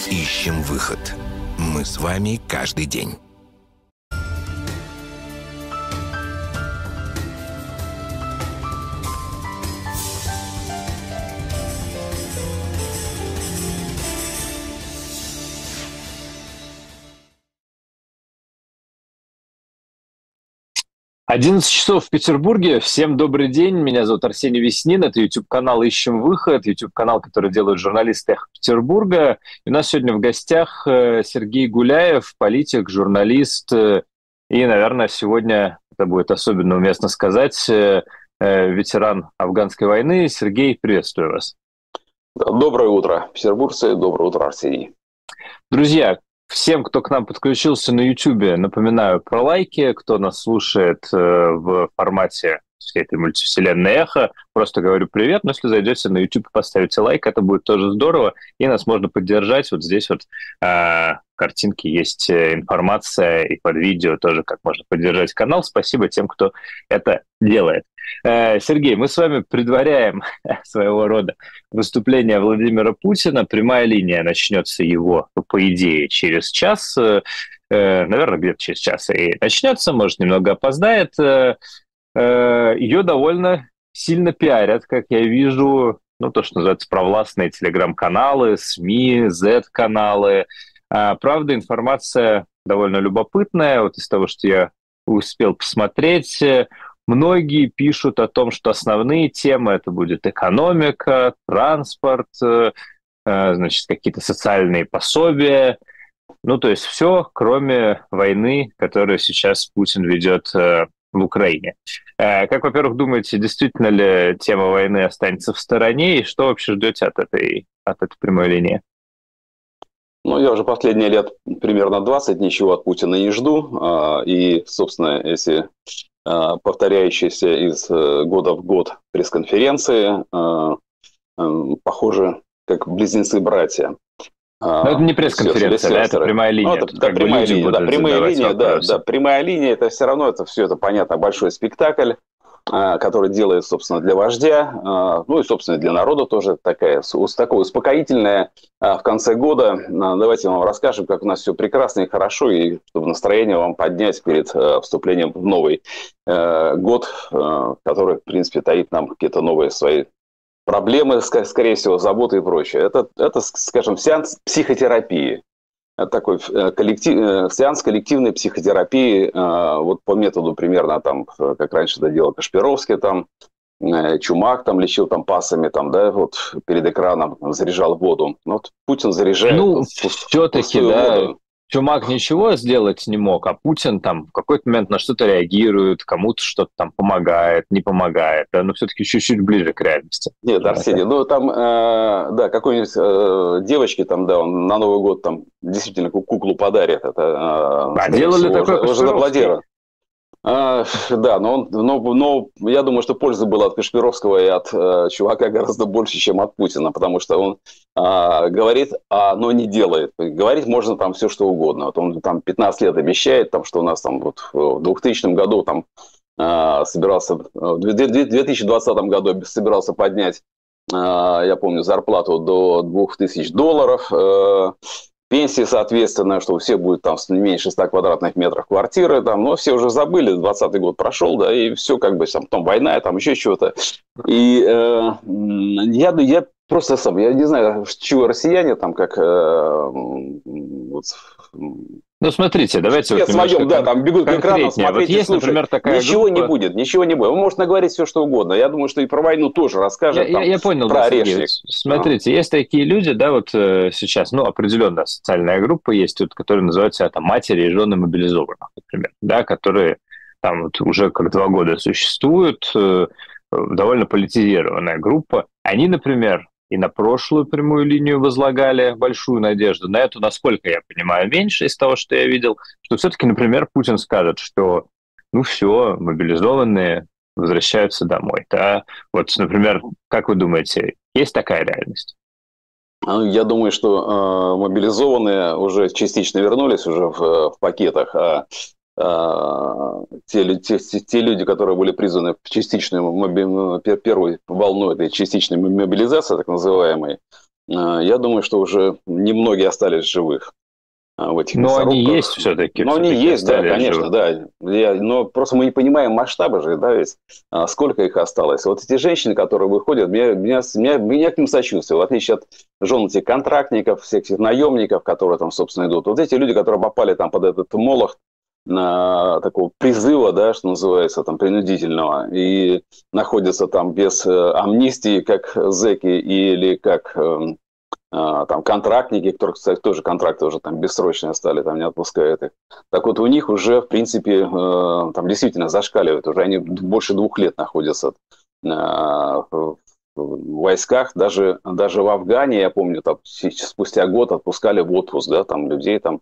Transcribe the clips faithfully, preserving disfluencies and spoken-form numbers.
Ищем выход. Мы с вами каждый день. одиннадцать часов в Петербурге. Всем добрый день. Меня зовут Арсений Веснин. Это YouTube-канал «Ищем выход». YouTube-канал, который делают журналисты «Эхо Петербурга». И у нас сегодня в гостях Сергей Гуляев, политик, журналист. И, наверное, сегодня, это будет особенно уместно сказать, ветеран афганской войны. Сергей, приветствую вас. Доброе утро, петербуржцы. Доброе утро, Арсений. Друзья, всем, кто к нам подключился на YouTube, напоминаю про лайки. Кто нас слушает э, в формате всей этой мультивселенной «Эхо», просто говорю привет. Но если зайдете на YouTube и поставите лайк, это будет тоже здорово. И нас можно поддержать. Вот здесь вот э, в картинке есть информация, и под видео тоже, как можно поддержать канал. Спасибо тем, кто это делает. Э, Сергей, мы с вами предваряем своего рода выступление Владимира Путина. Прямая линия начнется его, по идее, через час. Э, наверное, где-то через час и начнется, может, немного опоздает. Э, э, ее довольно сильно пиарят, как я вижу, ну, то, что называется, провластные телеграм-каналы, СМИ, зет-каналы. А, правда, информация довольно любопытная. Вот из того, что я успел посмотреть, многие пишут о том, что основные темы это будет экономика, транспорт, значит, какие-то социальные пособия. Ну, то есть все, кроме войны, которую сейчас Путин ведет в Украине. Как, во-первых, думаете, действительно ли тема войны останется в стороне, и что вообще ждете от этой, от этой прямой линии? Ну, я уже последние лет примерно двадцать ничего от Путина не жду. И, собственно, эти повторяющиеся из года в год пресс-конференции похожи как близнецы-братья. Но это не пресс-конференция, да, это прямая линия. Ну, это, да, прямая линия, да, прямая линия, да, да, прямая линия, это все равно, это все это понятно, большой спектакль, который делает, собственно, для вождя, ну и, собственно, для народа тоже такая, такое успокоительное в конце года. Давайте мы вам расскажем, как у нас все прекрасно и хорошо, и чтобы настроение вам поднять перед вступлением в новый год, который, в принципе, таит нам какие-то новые свои проблемы, скорее всего, заботы и прочее. Это, это, скажем, сеанс психотерапии. Это такой коллектив, сеанс коллективной психотерапии, вот по методу примерно, там, как раньше это делал Кашпировский, там, Чумак там лечил там пасами, там, да, вот перед экраном заряжал воду. Вот Путин заряжает. Ну, вот, все-таки, да. Воду. Чумак ничего сделать не мог, а Путин там в какой-то момент на что-то реагирует, кому-то что-то там помогает, не помогает, да, но все-таки чуть-чуть ближе к реальности. Нет, Арсений, ну там, э, да, какой-нибудь э, девочке там, да, он на Новый год там действительно куклу подарит. Это, э, а делали всего, такое уже заплатили. А, да, но, он, но, но я думаю, что пользы было от Кашпировского и от э, чувака гораздо больше, чем от Путина, потому что он э, говорит, а, но не делает. Говорить можно там все, что угодно. Вот он там пятнадцать лет обещает, там, что у нас там вот, в двухтысячном году там, э, собирался, в две тысячи двадцатом году собирался поднять, э, я помню, зарплату до двух тысяч долларов, э, пенсии, соответственно, что у всех будет там не меньше ста квадратных метров квартиры, там, но все уже забыли, двадцатый год прошел, да, и все как бы, там, потом война, там еще чего-то. И э, я, я просто сам, я не знаю, чего россияне там как... Э, вот, ну, смотрите, давайте... Вот своем, да, там бегут к экрану, смотреть вот есть, и слушать. Например, такая ничего группа... не будет, ничего не будет. Он может наговорить все, что угодно. Я думаю, что и про войну тоже расскажет. Я, там, я, я понял, про да, орешник. Смотрите, а. есть такие люди, да, вот э, сейчас, ну, определенная социальная группа есть, вот, которая называется там матери и жены мобилизованных, например, да, которые там вот уже как два года существуют, э, довольно политизированная группа. Они, например, и на прошлую прямую линию возлагали большую надежду. На эту, насколько я понимаю, меньше из того, что я видел, что все-таки, например, Путин скажет, что ну все, мобилизованные возвращаются домой. Да? Вот, например, как вы думаете, есть такая реальность? Я думаю, что э, мобилизованные уже частично вернулись уже в, в пакетах, а Те, те, те люди, которые были призваны в частичную моби... первую волну этой частичной мобилизации, так называемой, я думаю, что уже немногие остались живых в этих Но мясорубках. они есть все-таки. Но все-таки они есть, да, конечно, живых. да. Я, но просто мы не понимаем масштаба же, да, ведь а, сколько их осталось. Вот эти женщины, которые выходят, меня, меня, меня, меня к ним сочувствие, в отличие от жен этих контрактников, всех этих наемников, которые там, собственно, идут. Вот эти люди, которые попали там под этот молох на такого призыва, да, что называется, там, принудительного, и находятся там без э, амнистии, как зэки, или как... Э, там контрактники, которые, кстати, тоже контракты уже там бессрочные стали, там не отпускают их. Так вот, у них уже, в принципе, там действительно зашкаливают. Уже они больше двух лет находятся в войсках. Даже, даже в Афгане, я помню, там, спустя год отпускали в отпуск, да, там людей там.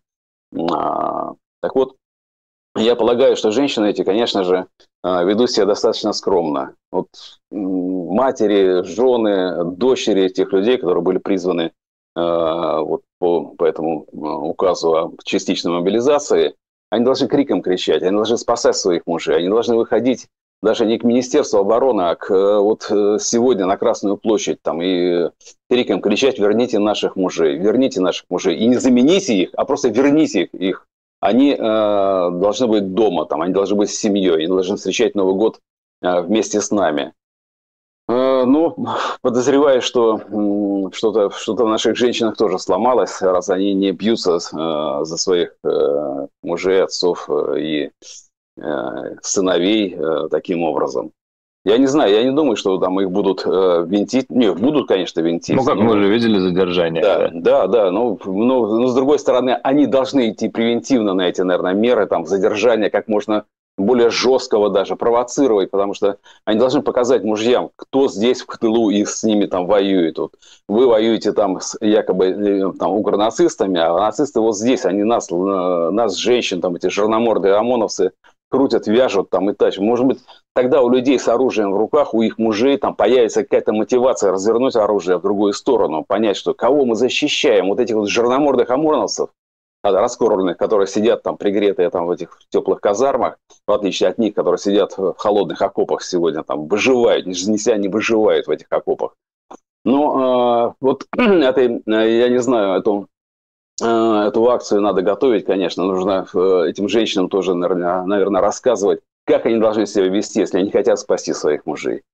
Так вот, я полагаю, что женщины эти, конечно же, ведут себя достаточно скромно. Вот матери, жены, дочери этих людей, которые были призваны вот по, по этому указу о частичной мобилизации, они должны криком кричать, они должны спасать своих мужей, они должны выходить даже не к Министерству обороны, а к, вот сегодня на Красную площадь там, и криком кричать: верните наших мужей, верните наших мужей. И не замените их, а просто верните их. Они э, должны быть дома, там, они должны быть с семьей, они должны встречать Новый год э, вместе с нами. Э, ну, подозреваю, что э, что-то, что-то в наших женщинах тоже сломалось, раз они не бьются э, за своих э, мужей, отцов э, и э, сыновей э, таким образом. Я не знаю, я не думаю, что там их будут э, винтить. Нет, будут, конечно, винтить. Ну, как но... мы уже видели задержание. Да, да, да. да но, но, но, с другой стороны, они должны идти превентивно на эти, наверное, меры, там, задержания как можно более жесткого даже, провоцировать, потому что они должны показать мужьям, кто здесь в тылу и с ними там воюет. Вот. Вы воюете там с якобы там, укронацистами, а нацисты вот здесь, они нас, нас женщин, там, эти жирномордые ОМОНовцы, крутят, вяжут там и тащат. Может быть, тогда у людей с оружием в руках, у их мужей там появится какая-то мотивация развернуть оружие в другую сторону, понять, что кого мы защищаем, вот этих вот жирномордых ОМОНовцев, раскормленных, которые сидят там пригретые там в этих теплых казармах, в отличие от них, которые сидят в холодных окопах сегодня, там выживают, не себя не выживают в этих окопах. Но э, вот этой, я не знаю, эту Эту акцию надо готовить, конечно. Нужно этим женщинам тоже, наверное, наверное, рассказывать, как они должны себя вести, если они хотят спасти своих мужей,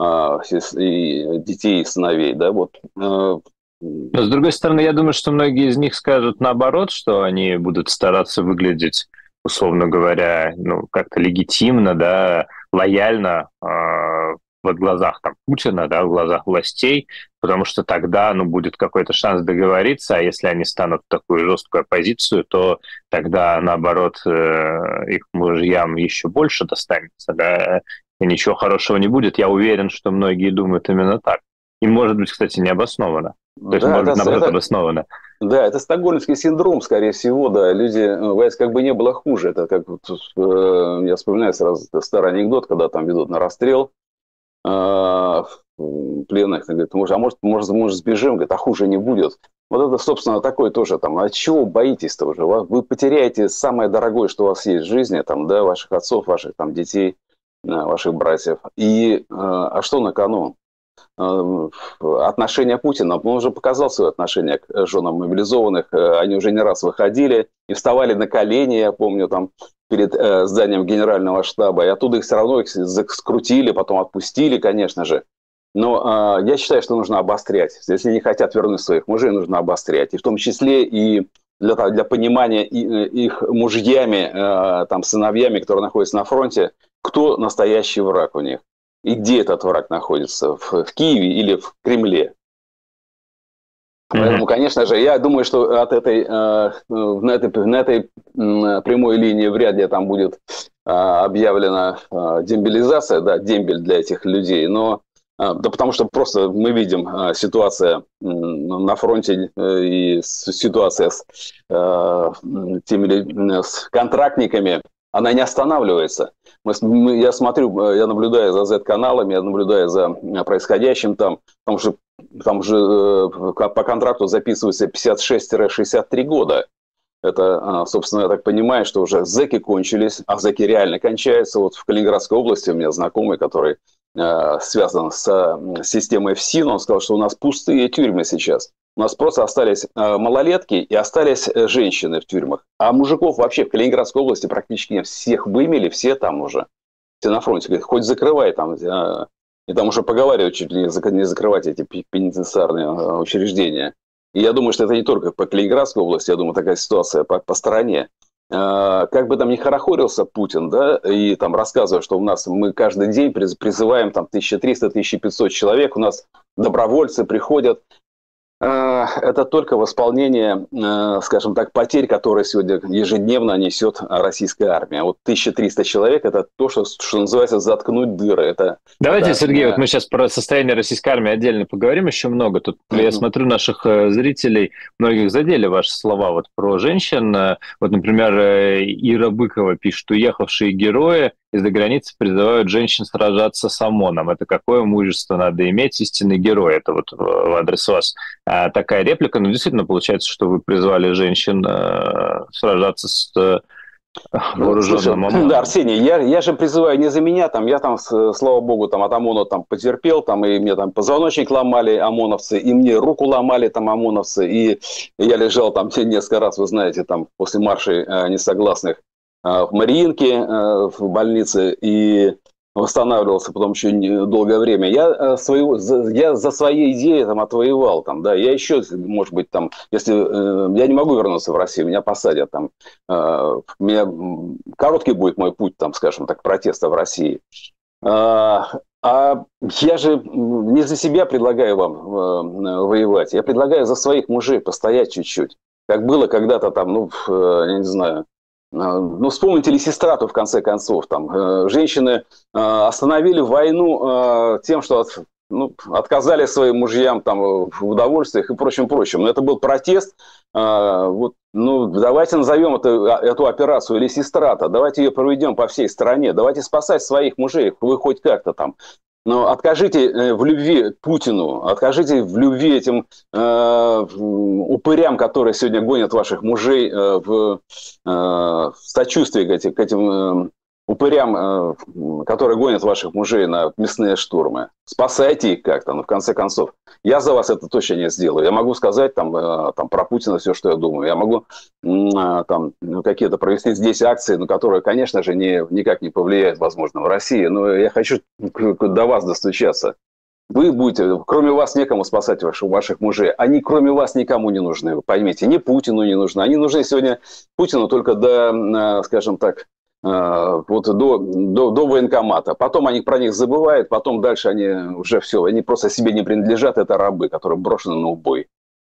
и детей, и сыновей. Да? Вот. Но, с другой стороны, я думаю, что многие из них скажут наоборот, что они будут стараться выглядеть, условно говоря, ну, как-то легитимно, да, лояльно в глазах там, Путина, да, в глазах властей, потому что тогда ну, будет какой-то шанс договориться, а если они станут в такую жесткую оппозицию, то тогда, наоборот, их мужьям еще больше достанется, да, и ничего хорошего не будет. Я уверен, что многие думают именно так. И, может быть, кстати, необоснованно. То есть, да, может быть, наоборот, это... обоснованно. Да, это стокгольмский синдром, скорее всего, да. Люди, как бы не было хуже. Это как, я вспоминаю сразу старый анекдот, когда там ведут на расстрел пленных, говорит, может, а может, может, может сбежим, говорит, а хуже не будет. Вот это, собственно, такое тоже, там, а чего боитесь-то уже? Вы потеряете самое дорогое, что у вас есть в жизни, там, да, ваших отцов, ваших там детей, ваших братьев. И, а что на кону? Отношение Путина, он уже показал свое отношение к женам мобилизованных, они уже не раз выходили и вставали на колени, я помню, там, перед э, зданием генерального штаба, и оттуда их все равно их скрутили, потом отпустили, конечно же. Но э, я считаю, что нужно обострять. Если не хотят вернуть своих мужей, нужно обострять. И в том числе и для, для понимания и, их мужьями, э, там, сыновьями, которые находятся на фронте, кто настоящий враг у них. И где этот враг находится? В, в Киеве или в Кремле? Поэтому, конечно же, я думаю, что от этой, э, на этой, на этой прямой линии вряд ли там будет э, объявлена э, демобилизация, да, дембель для этих людей, но э, да потому что просто мы видим э, ситуация э, на фронте э, и ситуация с э, теми с контрактниками, она не останавливается. Мы, мы, я смотрю, я наблюдаю за зет-каналами, я наблюдаю за происходящим там, потому что там же э, по контракту записывается пятьдесят шесть - шестьдесят три года. Это, собственно, я так понимаю, что уже зэки кончились, а зэки реально кончаются. Вот в Калининградской области у меня знакомый, который связан с системой ФСИН, он сказал, что у нас пустые тюрьмы сейчас. У нас просто остались малолетки и остались женщины в тюрьмах. А мужиков вообще в Калининградской области практически нет. Всех вымели, все там уже. Все на фронте. Говорит, хоть закрывай там. И там уже поговаривают, чуть ли не закрывать эти пенитенциарные учреждения. И я думаю, что это не только по Калининградской области. Я думаю, такая ситуация по, по стране. Как бы там ни хорохорился Путин, да, и там рассказывая, что у нас мы каждый день призываем там тысяча триста - тысяча пятьсот человек, у нас добровольцы приходят. Это только восполнение, скажем так, потерь, которые сегодня ежедневно несет российская армия. Вот тысяча триста человек – это то, что, что называется заткнуть дыры. Это, Давайте, это, Сергей, вот мы сейчас про состояние российской армии отдельно поговорим еще много. Тут mm-hmm. я смотрю наших зрителей, многих задели ваши слова вот про женщин. Вот, например, Ира Быкова пишет, уехавшие герои из-за границы призывают женщин сражаться с ОМОНом. Это какое мужество надо иметь, истинный герой. Это вот в адрес вас такая реплика. Но действительно получается, что вы призвали женщин сражаться с вооруженным ОМОНом. Да, Арсений, я, я же призываю не за меня, там, я там, слава богу, там, от ОМОНа там, потерпел, там, и мне там позвоночник ломали ОМОНовцы, и мне руку ломали там ОМОНовцы, и я лежал там несколько раз, вы знаете, там, после маршей э, несогласных в Мариинке, в больнице, и восстанавливался потом еще долгое время. Я, своего, я за свои идеи там отвоевал. Там, да. Я еще, может быть, там, если я не могу вернуться в Россию, меня посадят. Там, меня, короткий будет мой путь, там, скажем так, протеста в России. А я же не за себя предлагаю вам воевать. Я предлагаю за своих мужей постоять чуть-чуть. Как было когда-то там, ну, я не знаю, ну, вспомните Лисистрату, в конце концов. Там, женщины остановили войну тем, что от, ну, отказали своим мужьям там, в удовольствиях и прочим-прочим. Но это был протест. Вот, ну, давайте назовем это, эту операцию Лисистрата. Давайте ее проведем по всей стране. Давайте спасать своих мужей. Вы хоть как-то там. Но откажите в любви Путину, откажите в любви этим э, упырям, которые сегодня гонят ваших мужей э, в, э, в сочувствии к этим, к этим э, упырям, э, которые гонят ваших мужей на мясные штурмы. Спасайте их как-то, ну, в конце концов. Я за вас это точно не сделаю. Я могу сказать там, э, там, про Путина все, что я думаю. Я могу э, там, какие-то провести здесь акции, на которые, конечно же, не, никак не повлияют, возможно, в России. Но я хочу до вас достучаться. Вы будете, кроме вас некому спасать ваших, ваших мужей. Они кроме вас никому не нужны, вы поймите. Ни Путину не нужны. Они нужны сегодня Путину только до, скажем так, вот до, до, до военкомата. Потом они про них забывают, потом дальше они уже все, они просто себе не принадлежат, это рабы, которые брошены на убой.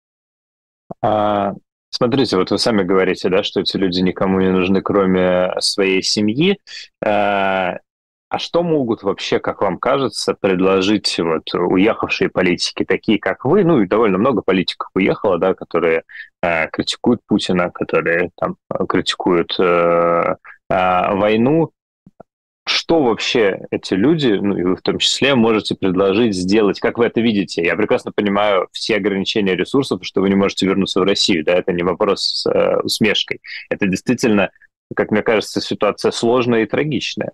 А, смотрите, вот вы сами говорите, да, что эти люди никому не нужны, кроме своей семьи. А, а что могут вообще, как вам кажется, предложить вот уехавшие политики, такие как вы, ну и довольно много политиков уехало, да, которые а, критикуют Путина, которые там критикуют а, войну. Что вообще эти люди, ну и вы в том числе, можете предложить сделать? Как вы это видите? Я прекрасно понимаю все ограничения ресурсов, что вы не можете вернуться в Россию. Да, это не вопрос с э, усмешкой. Это действительно, как мне кажется, ситуация сложная и трагичная.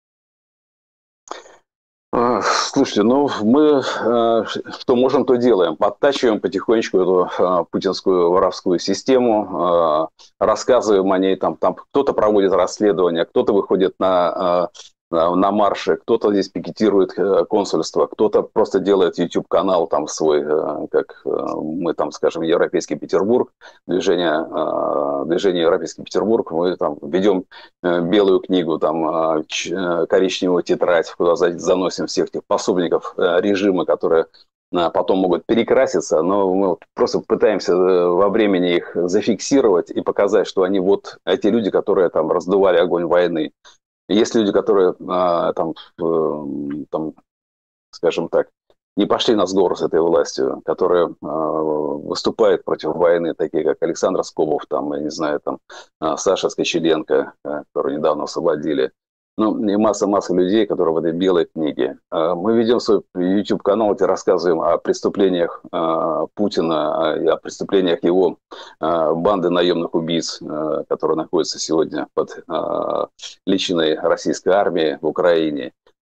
Слушайте, ну мы э, что можем, то делаем. Подтачиваем потихонечку эту э, путинскую воровскую систему, э, рассказываем о ней. Там, там кто-то проводит расследования, кто-то выходит на, э, на марши, кто-то здесь пикетирует э, консульство, кто-то просто делает YouTube-канал там свой, э, как э, мы там, скажем, Европейский Петербург, движение, э, движение Европейский Петербург, мы там ведем э, белую книгу, там э, коричневую тетрадь, куда заносим всех тех пособников э, режима, которые э, потом могут перекраситься, но мы вот просто пытаемся э, во времени их зафиксировать и показать, что они вот эти люди, которые там раздували огонь войны. Есть люди, которые э, там, э, там, скажем так, не пошли на сговор с этой властью, которые э, выступают против войны, такие как Александр Скобов, там, я не знаю, там, э, Саша Скочеленко, э, которого недавно освободили. Ну, и масса-масса людей, которые в этой белой книге. Э, мы ведем свой YouTube-канал, где рассказываем о преступлениях э, Путина, о, о преступлениях его э, банды наемных убийц, э, которые находятся сегодня под э, личиной российской армии в Украине.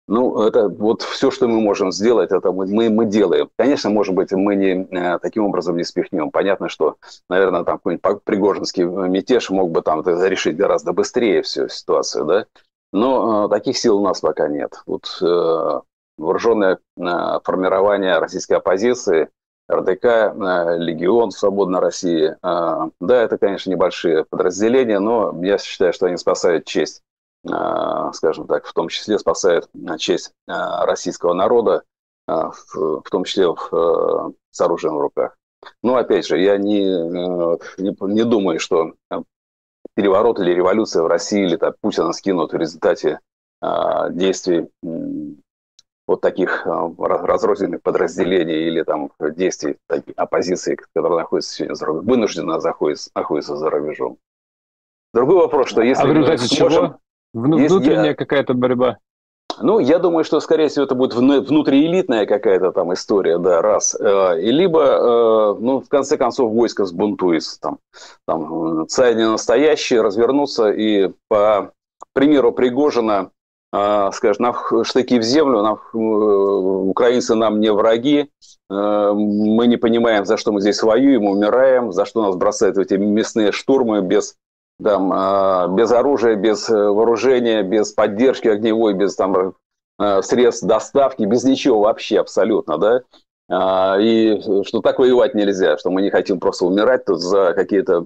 Ну, это вот все, что мы можем сделать, это мы, мы, мы делаем. Конечно, может быть, мы не, таким образом не спихнем. Понятно, что, наверное, там какой-нибудь пригожинский мятеж мог бы там решить гораздо быстрее всю ситуацию, да? Но э, таких сил у нас пока нет. Вот э, вооруженное э, формирование российской оппозиции, эр дэ ка, э, Легион Свободной России, э, да, это, конечно, небольшие подразделения, но я считаю, что они спасают честь, э, скажем так, в том числе спасают честь э, российского народа, э, в, в том числе в, э, с оружием в руках. Но, опять же, я не, э, не, не думаю, что переворот или революция в России или так, Путина скинут в результате э, действий э, вот таких э, разрозненных подразделений или там действий таких, оппозиции, которая находится сегодня за рубежом, вынуждена находится, находится за рубежом. Другой вопрос, что если а в результате мы сможем... чего? Внутренняя я... какая-то борьба? Ну, я думаю, что, скорее всего, это будет внутриэлитная какая-то там история, да, раз. И либо, ну, в конце концов, войско сбунтуется. Там, там царь не настоящий, развернутся и, по примеру Пригожина, скажем, на штыки в землю, нам, украинцы нам не враги, мы не понимаем, за что мы здесь воюем, умираем, за что нас бросают в эти мясные штурмы без... Там, без оружия, без вооружения, без поддержки огневой, без там, средств доставки, без ничего вообще абсолютно, да, и что так воевать нельзя, что мы не хотим просто умирать тут за какие-то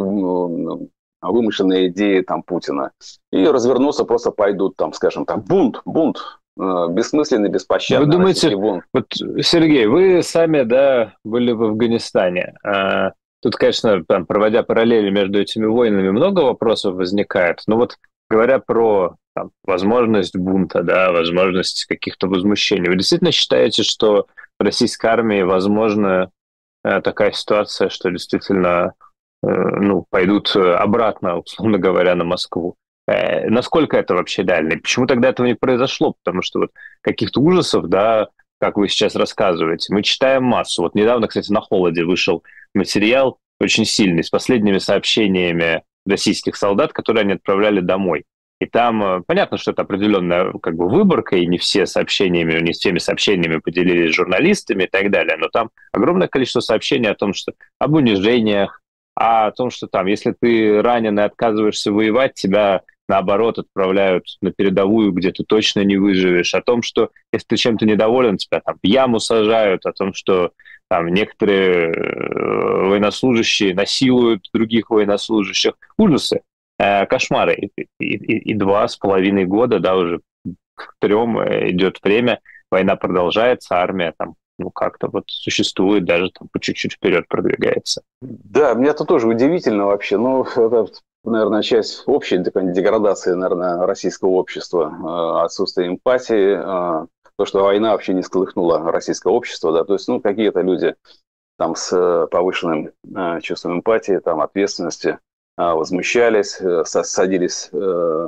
вымышленные идеи там Путина, и развернуться просто пойдут там, скажем так, бунт, бунт, бессмысленный, беспощадный. Вы думаете, вот, Сергей, вы сами, да, были в Афганистане. Тут, конечно, там, проводя параллели между этими войнами, много вопросов возникает. Но вот говоря про там, возможность бунта, да, возможность каких-то возмущений, вы действительно считаете, что в российской армии возможна э, такая ситуация, что действительно э, ну, пойдут обратно, условно говоря, на Москву? Э, насколько это вообще реально? И почему тогда этого не произошло? Потому что вот каких-то ужасов, да, как вы сейчас рассказываете, мы читаем массу. Вот недавно, кстати, на «Холоде» вышел материал очень сильный, с последними сообщениями российских солдат, которые они отправляли домой. И там понятно, что это определенная как бы выборка, и не все сообщениями, не всеми сообщениями поделились с журналистами и так далее, но там огромное количество сообщений о том, что об унижениях, о том, что там, если ты ранен и отказываешься воевать, тебя наоборот отправляют на передовую, где ты точно не выживешь, о том, что если ты чем-то недоволен, тебя там в яму сажают, о том, что там некоторые военнослужащие насилуют других военнослужащих. Ужасы, э, кошмары. И, и, и два с половиной года, да, уже к трем идет время, война продолжается, армия там ну как-то вот существует, даже там по чуть-чуть вперед продвигается. Да, мне это тоже удивительно вообще. Ну, это, наверное, часть общей деградации, наверное, российского общества, отсутствие эмпатии, то, что война вообще не сколыхнула российское общество, да, то есть, ну, какие-то люди там с повышенным э, чувством эмпатии, там, ответственности э, возмущались, э, садились, э,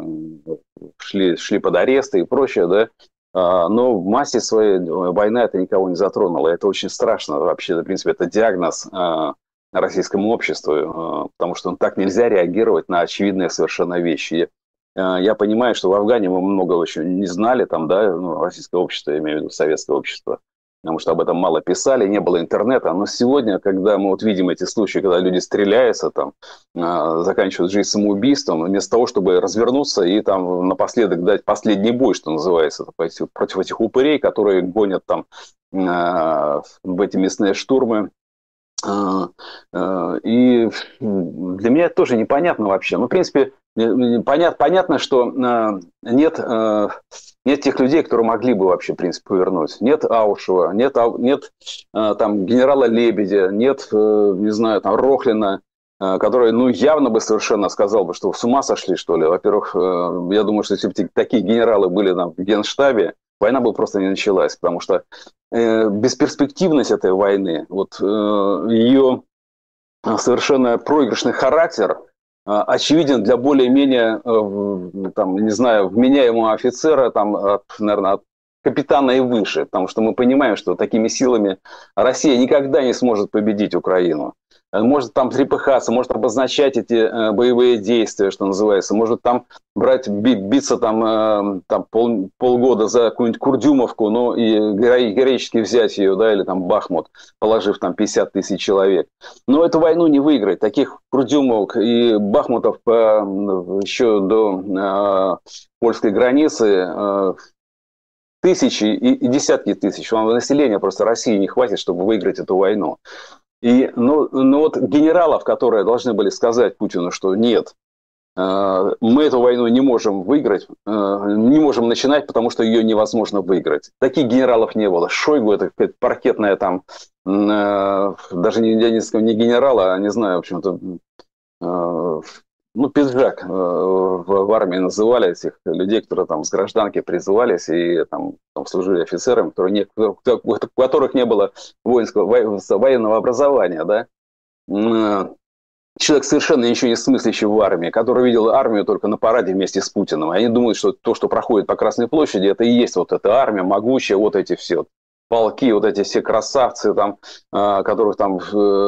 шли, шли под аресты и прочее, да, э, но в массе своей война это никого не затронула, это очень страшно вообще, в принципе, это диагноз э, российскому обществу, э, потому что так нельзя реагировать на очевидные совершенно вещи. Я понимаю, что в Афгане мы много еще не знали, там, да, ну, российское общество, я имею в виду советское общество, потому что об этом мало писали, не было интернета. Но сегодня, когда мы вот видим эти случаи, когда люди стреляются, там, заканчивают жизнь самоубийством, вместо того, чтобы развернуться и там напоследок дать последний бой, что называется, против этих упырей, которые гонят там в эти мясные штурмы. И для меня это тоже непонятно вообще. Ну, в принципе, понятно, понятно, что нет, нет тех людей, которые могли бы вообще, в принципе, повернуть. Нет Аушева, нет, нет там, генерала Лебедя, нет, не знаю, там, Рохлина, который, ну, явно бы совершенно сказал бы, что с ума сошли, что ли. Во-первых, я думаю, что если бы такие генералы были там, в Генштабе, война бы просто не началась, потому что э, бесперспективность этой войны, вот э, ее совершенно проигрышный характер э, очевиден для более-менее, э, там, не знаю, вменяемого офицера, там, от, наверное, от капитана и выше, потому что мы понимаем, что такими силами Россия никогда не сможет победить Украину. может там трепыхаться, может обозначать эти э, боевые действия, что называется, может там брать, би, биться там, э, там пол, полгода за какую-нибудь Курдюмовку, ну и героически взять ее, да, или там Бахмут, положив там пятьдесят тысяч человек. Но эту войну не выиграть. Таких Курдюмовок и Бахмутов по, еще до э, польской границы э, тысячи и, и десятки тысяч. Вам населения просто России не хватит, чтобы выиграть эту войну. И, ну, ну вот генералов, которые должны были сказать Путину, что нет, э, мы эту войну не можем выиграть, э, не можем начинать, потому что ее невозможно выиграть. Таких генералов не было. Шойгу, это паркетная там, э, даже не, я не, не генерала, а не знаю, в общем-то, э, ну, пиджак э, в, в армии называли этих людей, которые там с гражданки призывались и там, там служили офицерами, которые не, у которых не было воинского, военного образования, да. Человек совершенно ничего не смыслящий в армии, который видел армию только на параде вместе с Путиным. Они думают, что то, что проходит по Красной площади, это и есть вот эта армия могучая, вот эти все полки, вот эти все красавцы, там, которых там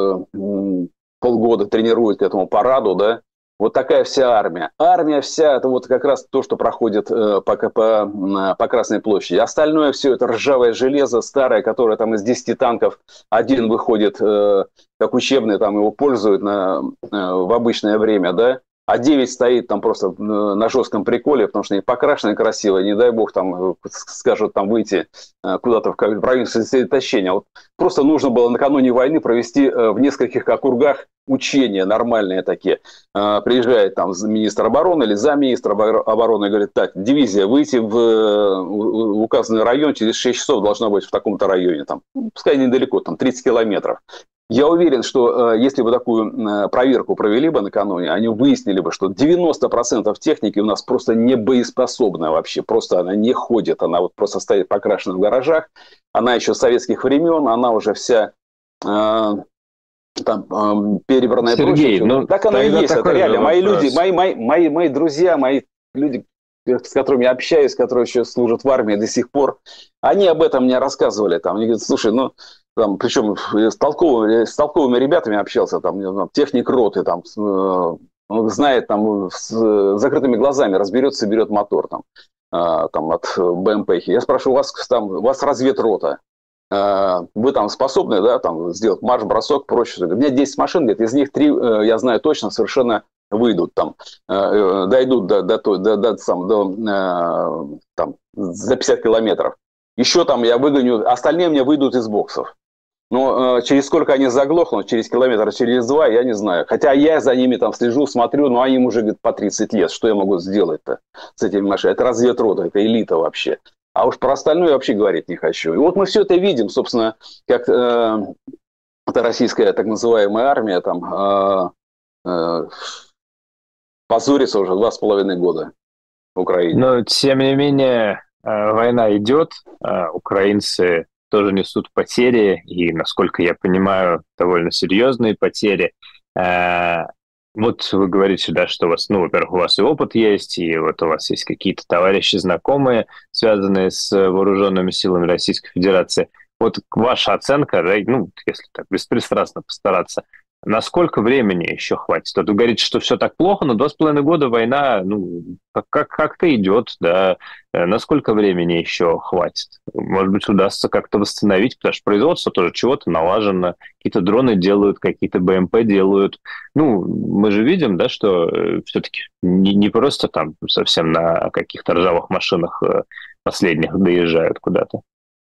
полгода тренируют к этому параду, да. Вот такая вся армия. Армия вся, это вот как раз то, что проходит э, по, по, по Красной площади. Остальное все это ржавое железо старое, которое там из десяти танков один выходит э, как учебный, там его пользуют на, э, в обычное время, да, а девять стоит там просто на жестком приколе, потому что они покрашены красиво, не дай бог там скажут там выйти куда-то в район сосредоточения. Вот просто нужно было накануне войны провести в нескольких округах учения нормальные такие. Приезжает там министр обороны или замминистра обороны и говорит: так, дивизия, выйти в указанный район, через шесть часов должна быть в таком-то районе, там, пускай недалеко, там тридцать километров. Я уверен, что э, если бы такую э, проверку провели бы накануне, они выяснили бы, что девяносто процентов техники у нас просто не боеспособна вообще. Просто она не ходит. Она вот просто стоит покрашена в гаражах. Она еще с советских времен. Она уже вся э, там, э, перебранная. Сергей, ну, так оно и есть. Это реально. Мои люди, мои, мои, мои, мои друзья, мои люди, с которыми я общаюсь, которые еще служат в армии до сих пор, они об этом мне рассказывали. Там, они говорят: слушай, ну... Там, причем с толковыми, с толковыми ребятами общался, там, там техник роты, там, он знает, там, с закрытыми глазами разберется, соберет мотор там, там, от БМП. Я спрашиваю: у вас, там, у вас разведрота, вы там способны, да, там, сделать марш-бросок, проще? У меня десять машин, говорит, из них три, я знаю точно, совершенно выйдут, там, дойдут до, до, до, до, сам, до там, за пятьдесят километров. Еще там я выгоню, остальные мне выйдут из боксов. Но э, через сколько они заглохнут, через километр, через два, я не знаю. Хотя я за ними там слежу, смотрю, но они им уже, говорит, по тридцать лет. Что я могу сделать-то с этими машинами? Это разведрота, это элита вообще. А уж про остальное вообще говорить не хочу. И вот мы все это видим, собственно, как э, эта российская так называемая армия там э, э, позорится уже два с половиной года в Украине. Но, тем не менее, война идет, украинцы тоже несут потери, и, насколько я понимаю, довольно серьезные потери. Вот вы говорите, да, что у вас, ну, во-первых, у вас и опыт есть, и вот у вас есть какие-то товарищи, знакомые, связанные с вооруженными силами Российской Федерации. Вот ваша оценка, да, ну, если так беспристрастно постараться, насколько времени еще хватит? Вот вы говорите, что все так плохо, но два с половиной года война, ну, как, как, как-то идет, да. Насколько времени еще хватит? Может быть, удастся как-то восстановить, потому что производство тоже чего-то налажено, какие-то дроны делают, какие-то БМП делают. Ну, мы же видим, да, что все-таки не, не просто там совсем на каких-то ржавых машинах последних доезжают куда-то.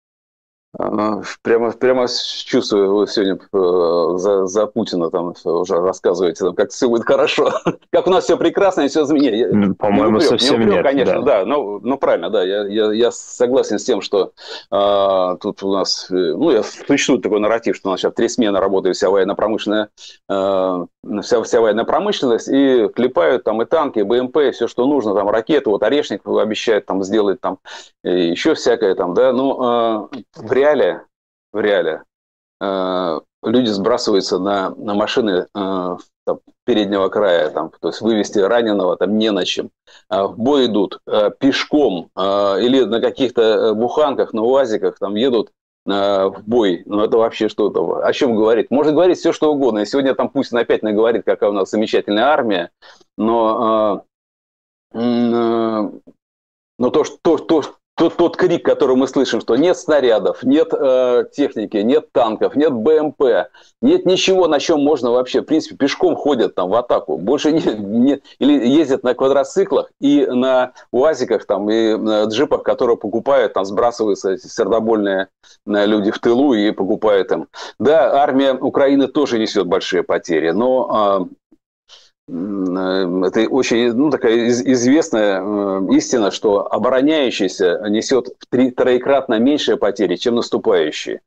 Прямо, прямо чувствую, вы сегодня за, за Путина там уже рассказываете, там, как все будет хорошо, как у нас все прекрасно и все изменено. По-моему, совсем нет. Конечно, да, да, ну, ну правильно, да, я, я, я согласен с тем, что э, тут у нас, ну, я, существует такой нарратив, что у нас сейчас три смены работает вся военно-промышленная, э, вся, вся военная промышленность, и клепают там и танки, и БМП, и все, что нужно, там ракеты, вот Орешник обещает там сделать там, и еще всякое там, да, ну, э, в реале, в реале э, люди сбрасываются на, на машины э, там, переднего края, там, то есть вывести раненого там не на чем. Э, в бой идут э, пешком э, или на каких-то буханках, на УАЗиках, там едут в бой, ну это вообще что-то, о чем говорит? Может говорить все, что угодно. И сегодня там Путин опять наговорит, какая у нас замечательная армия, но, но то, что, то, Тот, тот крик, который мы слышим, что нет снарядов, нет э, техники, нет танков, нет БМП, нет ничего, на чем можно вообще, в принципе, пешком ходят там в атаку. Больше нет, нет или ездят на квадроциклах и на УАЗиках там, и на джипах, которые покупают, там сбрасываются эти сердобольные люди в тылу и покупают им. Да, армия Украины тоже несет большие потери, но... Э, Это очень ну, такая известная истина, что обороняющийся несет в три, троекратно меньшие потери, чем наступающий.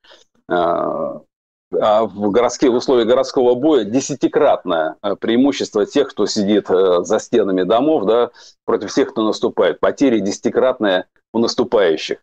А в городских в условиях городского боя десятикратное преимущество тех, кто сидит за стенами домов, да, против тех, кто наступает. Потери десятикратные у наступающих.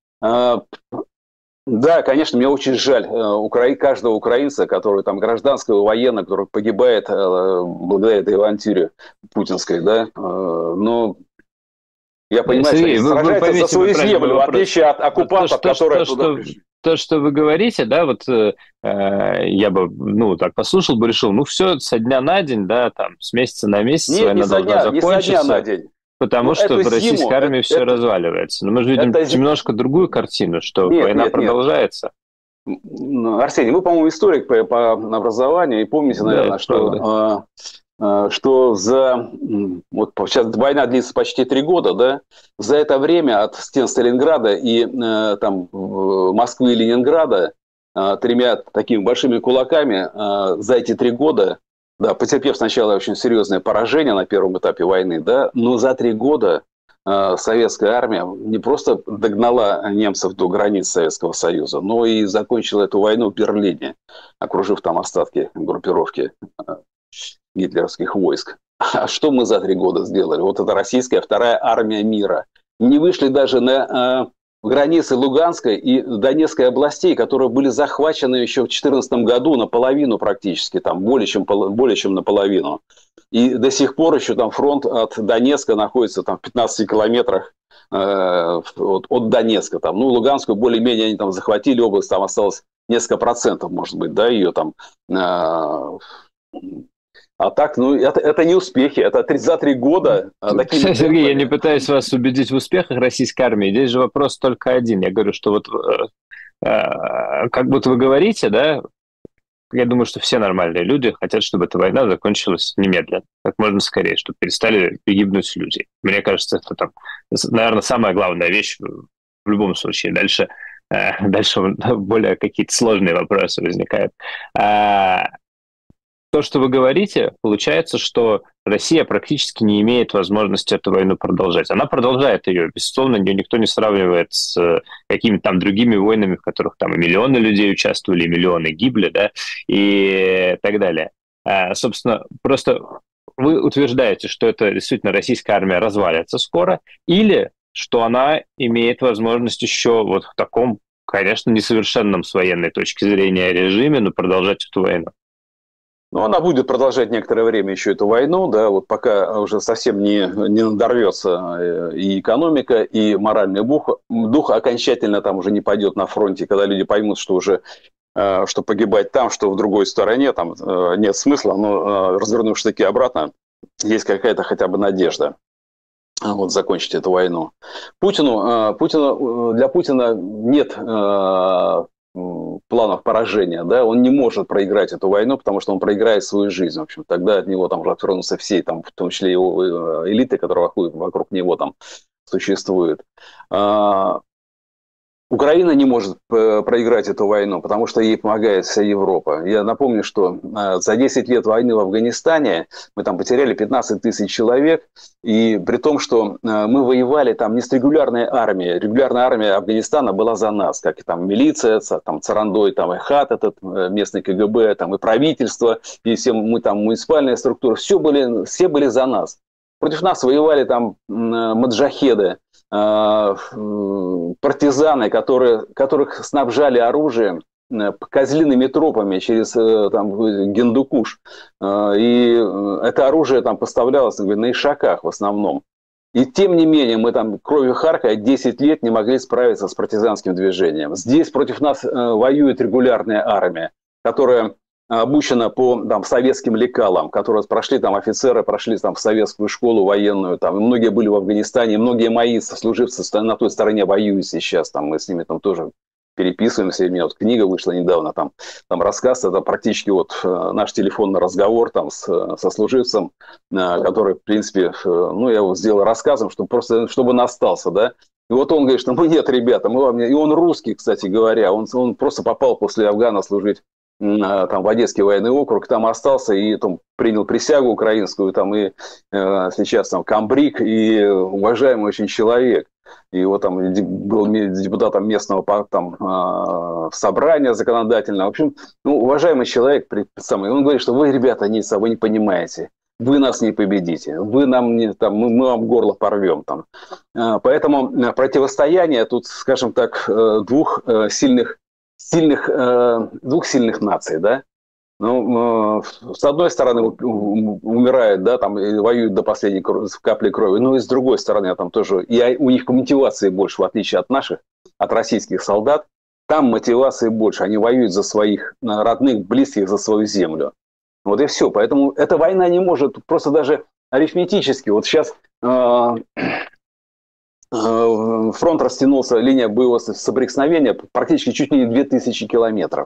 Да, конечно, мне очень жаль укра... каждого украинца, который там гражданского, военного, который погибает благодаря этой авантюре путинской, да, но я понимаю, Сергей, что они сражаются за свою землю, в отличие от оккупантов, то, которые что, туда что, пришли. То, что вы говорите, да, вот э, я бы, ну, так послушал бы, решил, ну, все со дня на день, да, там, с месяца на месяц Нет, война не со должна дня, закончиться. Не со дня на день. Потому ну, что в российской зиму, армии это, все это, разваливается. Но мы же видим это... немножко другую картину, что нет, война нет, продолжается. Нет. Арсений, вы, по-моему, историк по, по образованию, и помните, наверное, да, что, э, что за... Вот сейчас война длится почти три года, да? За это время от стен Сталинграда и э, там, Москвы и Ленинграда э, тремя такими большими кулаками э, за эти три года, да, потерпев сначала очень серьезное поражение на первом этапе войны, да, но за три года э, советская армия не просто догнала немцев до границ Советского Союза, но и закончила эту войну в Берлине, окружив там остатки группировки э, гитлеровских войск. А что мы за три года сделали? Вот это российская вторая армия мира. Не вышли даже на... Э, в границы Луганской и Донецкой областей, которые были захвачены еще в две тысячи четырнадцатом году наполовину практически, там более чем, более чем наполовину. И до сих пор еще там фронт от Донецка находится там, в пятнадцати километрах э, от, от Донецка. Там. Ну, Луганскую более-менее они там захватили область, там осталось несколько процентов, может быть, да, ее там... Э, А так, ну, это, это не успехи, это три, за три года. Такими Сергей, я не пытаюсь вас убедить в успехах российской армии. Здесь же вопрос только один. Я говорю, что вот э, как будто вы говорите, да, я думаю, что все нормальные люди хотят, чтобы эта война закончилась немедленно, как можно скорее, чтобы перестали гибнуть люди. Мне кажется, это там, наверное, самая главная вещь в любом случае. Дальше, э, дальше более какие-то сложные вопросы возникают. А, То, что вы говорите, получается, что Россия практически не имеет возможности эту войну продолжать. Она продолжает ее, безусловно, ее никто не сравнивает с какими-то там другими войнами, в которых там и миллионы людей участвовали, и миллионы гибли, да, и так далее. А, собственно, просто вы утверждаете, что это действительно российская армия развалится скоро, или что она имеет возможность еще вот в таком, конечно, несовершенном с военной точки зрения режиме, но продолжать эту войну. Ну, она будет продолжать некоторое время еще эту войну, да, вот пока уже совсем не, не надорвется и экономика, и моральный дух, дух окончательно там уже не пойдет на фронте, когда люди поймут, что уже, что погибать там, что в другой стороне, там нет смысла, но развернувшись таки обратно, есть какая-то хотя бы надежда вот, закончить эту войну. Путину, Путину, для Путина нет планов поражения, да, он не может проиграть эту войну, потому что он проиграет свою жизнь, в общем, тогда от него там уже отвернутся все, там, в том числе его элиты, которые вокруг, вокруг него там существуют. Украина не может проиграть эту войну, потому что ей помогает вся Европа. Я напомню, что за десять лет войны в Афганистане мы там потеряли пятнадцать тысяч человек, и при том, что мы воевали там не с регулярной армией. Регулярная армия Афганистана была за нас, как и там милиция, там Царандой, там и ХАТ, этот местный КГБ, там и правительство, и все мы там муниципальные структуры, все были, все были за нас. Против нас воевали там маджахеды, партизаны, которые, которых снабжали оружием козлиными тропами через там, Гиндукуш. И это оружие там поставлялось на ишаках в основном. И тем не менее мы там кровью харкая десять лет не могли справиться с партизанским движением. Здесь против нас э, воюет регулярная армия, которая обучена по там, советским лекалам, которые прошли там офицеры, прошли там в советскую школу военную, там, и многие были в Афганистане, и многие мои сослуживцы на той стороне воюют сейчас, там, мы с ними там тоже переписываемся, у меня вот книга вышла недавно, там, там рассказ, это практически вот наш телефонный разговор там с сослуживцем, который, в принципе, ну, я его сделал рассказом, чтобы просто, чтобы он остался, да. И вот он говорит, что ну нет, ребята, мы вам не... И он русский, кстати говоря, он, он просто попал после Афгана служить там в Одесский военный округ, там остался и там принял присягу украинскую, там и э, сейчас там комбриг и уважаемый очень человек. И вот там был депутатом местного там, э, собрания законодательного. В общем, ну, уважаемый человек, он говорит, что вы, ребята, не, вы не понимаете. Вы нас не победите, вы нам не, там, мы, мы вам горло порвем. Там. Поэтому противостояние тут, скажем так, двух сильных Сильных, э, двух сильных наций, да, ну, э, с одной стороны умирают, да, там, и воюют до последней капли крови, но и с другой стороны, там тоже, и у них мотивации больше, в отличие от наших, от российских солдат, там мотивации больше, они воюют за своих родных, близких, за свою землю. Вот и все, поэтому эта война не может, просто даже арифметически, вот сейчас... Э, Фронт растянулся, линия боевого соприкосновения практически чуть не две тысячи километров.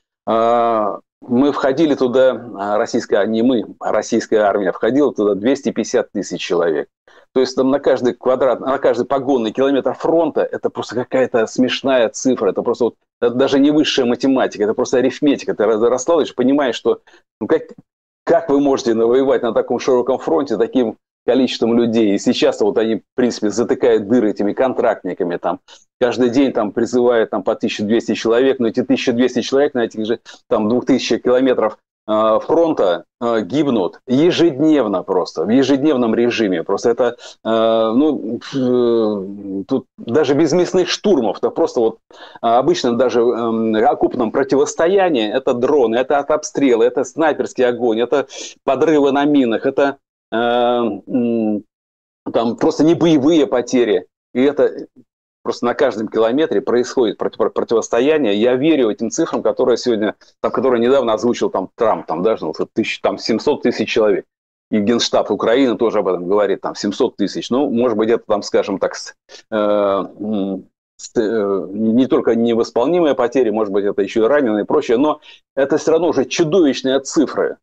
Мы входили туда, российская, не мы, а российская армия входила туда двести пятьдесят тысяч человек. То есть там на каждый квадрат, на каждый погонный километр фронта это просто какая-то смешная цифра, это просто вот, это даже не высшая математика, это просто арифметика. Ты раскладываешь, понимаешь, что ну, как, как вы можете воевать на таком широком фронте таким количеством людей. И сейчас вот они, в принципе, затыкают дыры этими контрактниками. Там, каждый день там, призывают там, по тысяче двести человек, но эти тысяча двести человек на этих же там, двух тысячах километров э, фронта э, гибнут ежедневно просто, в ежедневном режиме. Просто это, э, ну, э, тут даже без мясных штурмов, это просто вот обычно даже э, окопном противостоянии, это дроны, это от обстрела, это снайперский огонь, это подрывы на минах, это там просто не боевые потери. И это просто на каждом километре происходит противостояние. Я верю этим цифрам, которые сегодня, там, которые недавно озвучил там, Трамп, там даже ну, тысяч, там, семьсот тысяч человек. И Генштаб Украины тоже об этом говорит, там семьсот тысяч. Ну, может быть, это там, скажем так, э, э, не только невосполнимые потери, может быть, это еще и раненые и прочее, но это все равно уже чудовищные цифры.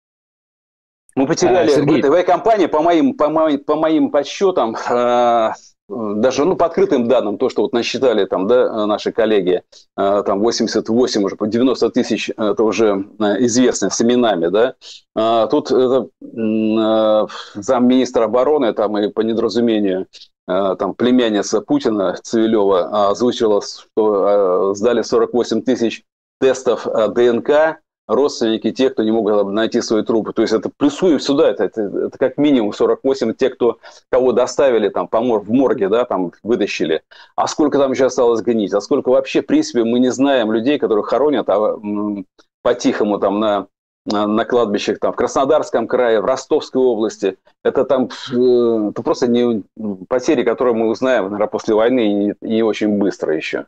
Мы потеряли а, в этой авиакомпании, по моим, по моим, по моим подсчетам, э, даже ну, по открытым данным, то, что вот насчитали там, да, наши коллеги, э, там восемьдесят восемь, уже девяносто тысяч, это уже известно с именами, да. Э, тут э, э, замминистра обороны, там и по недоразумению, э, там племянница Путина, Цивилева, озвучила, что э, сдали сорок восемь тысяч тестов э, ДНК, родственники тех, кто не могут найти свои трупы. То есть это плюсуем сюда, это, это, это как минимум сорок восемь тех, кто, кого доставили там, по мор, в морге, да, там вытащили. А сколько там еще осталось гнить? А сколько вообще, в принципе, мы не знаем людей, которых хоронят а, м, по-тихому там на, на, на кладбищах там, в Краснодарском крае, в Ростовской области. Это там э, это просто не, потери, которые мы узнаем, наверное, после войны и не очень быстро еще.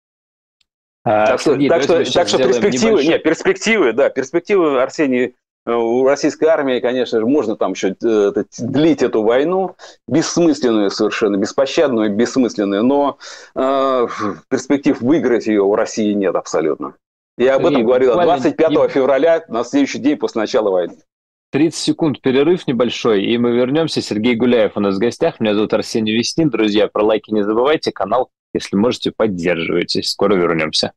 А, так, Сергей, так что, так что перспективы, небольшой... нет, перспективы, да, перспективы, Арсений, у российской армии, конечно же, можно там еще э, длить эту войну, бессмысленную совершенно, беспощадную, бессмысленную, но э, перспектив выиграть ее у России нет абсолютно. Я об Сергей, этом говорил двадцать пятого февраля, на следующий день после начала войны. тридцать секунд перерыв небольшой, и мы вернемся. Сергей Гуляев у нас в гостях. Меня зовут Арсений Веснин. Друзья, про лайки не забывайте. Канал, если можете, поддерживайте. Скоро вернемся.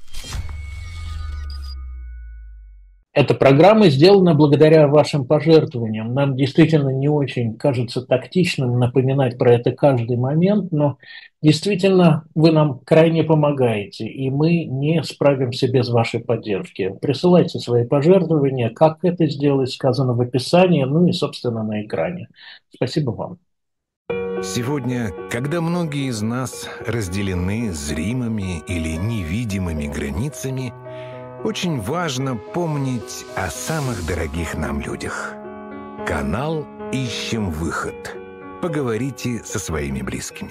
Эта программа сделана благодаря вашим пожертвованиям. Нам действительно не очень кажется тактичным напоминать про это каждый момент, но действительно вы нам крайне помогаете, и мы не справимся без вашей поддержки. Присылайте свои пожертвования. Как это сделать, сказано в описании, ну и, собственно, на экране. Спасибо вам. Сегодня, когда многие из нас разделены зримыми или невидимыми границами, очень важно помнить о самых дорогих нам людях. Канал «Ищем выход». Поговорите со своими близкими.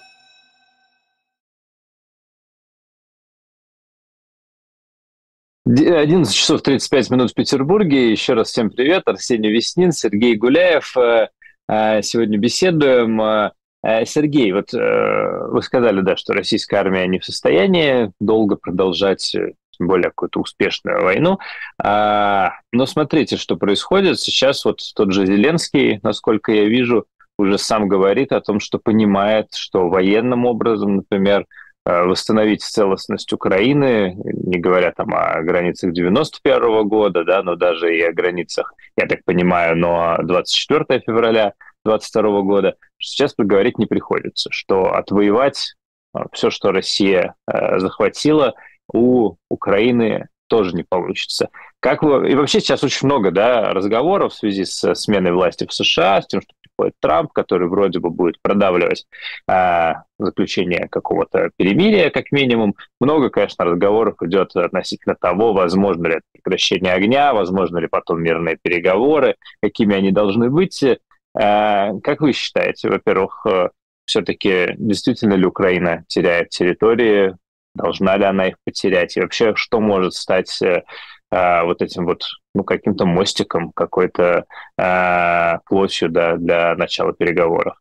одиннадцать часов тридцать пять минут в Петербурге. Еще раз всем привет. Арсений Веснин, Сергей Гуляев. Сегодня беседуем. Сергей, вот вы сказали, да, что российская армия не в состоянии долго продолжать, тем более какую-то успешную войну. Но смотрите, что происходит. Сейчас вот тот же Зеленский, насколько я вижу, уже сам говорит о том, что понимает, что военным образом, например, восстановить целостность Украины, не говоря там о границах девяносто первого года, да, но даже и о границах, я так понимаю, но двадцать четвёртого февраля двадцать второго года, сейчас говорить не приходится, что отвоевать все, что Россия э, захватила, у Украины тоже не получится. Как вы... И вообще сейчас очень много, да, разговоров в связи с сменой власти в США, с тем, что приходит Трамп, который вроде бы будет продавливать э, заключение какого-то перемирия, как минимум. Много, конечно, разговоров идет относительно того, возможно ли это прекращение огня, возможно ли потом мирные переговоры, какими они должны быть. Э, как вы считаете, во-первых, э, все-таки действительно ли Украина теряет территории, должна ли она их потерять, и вообще что может стать э, вот этим вот, ну, каким-то мостиком, какой-то э, плотью, да, для начала переговоров?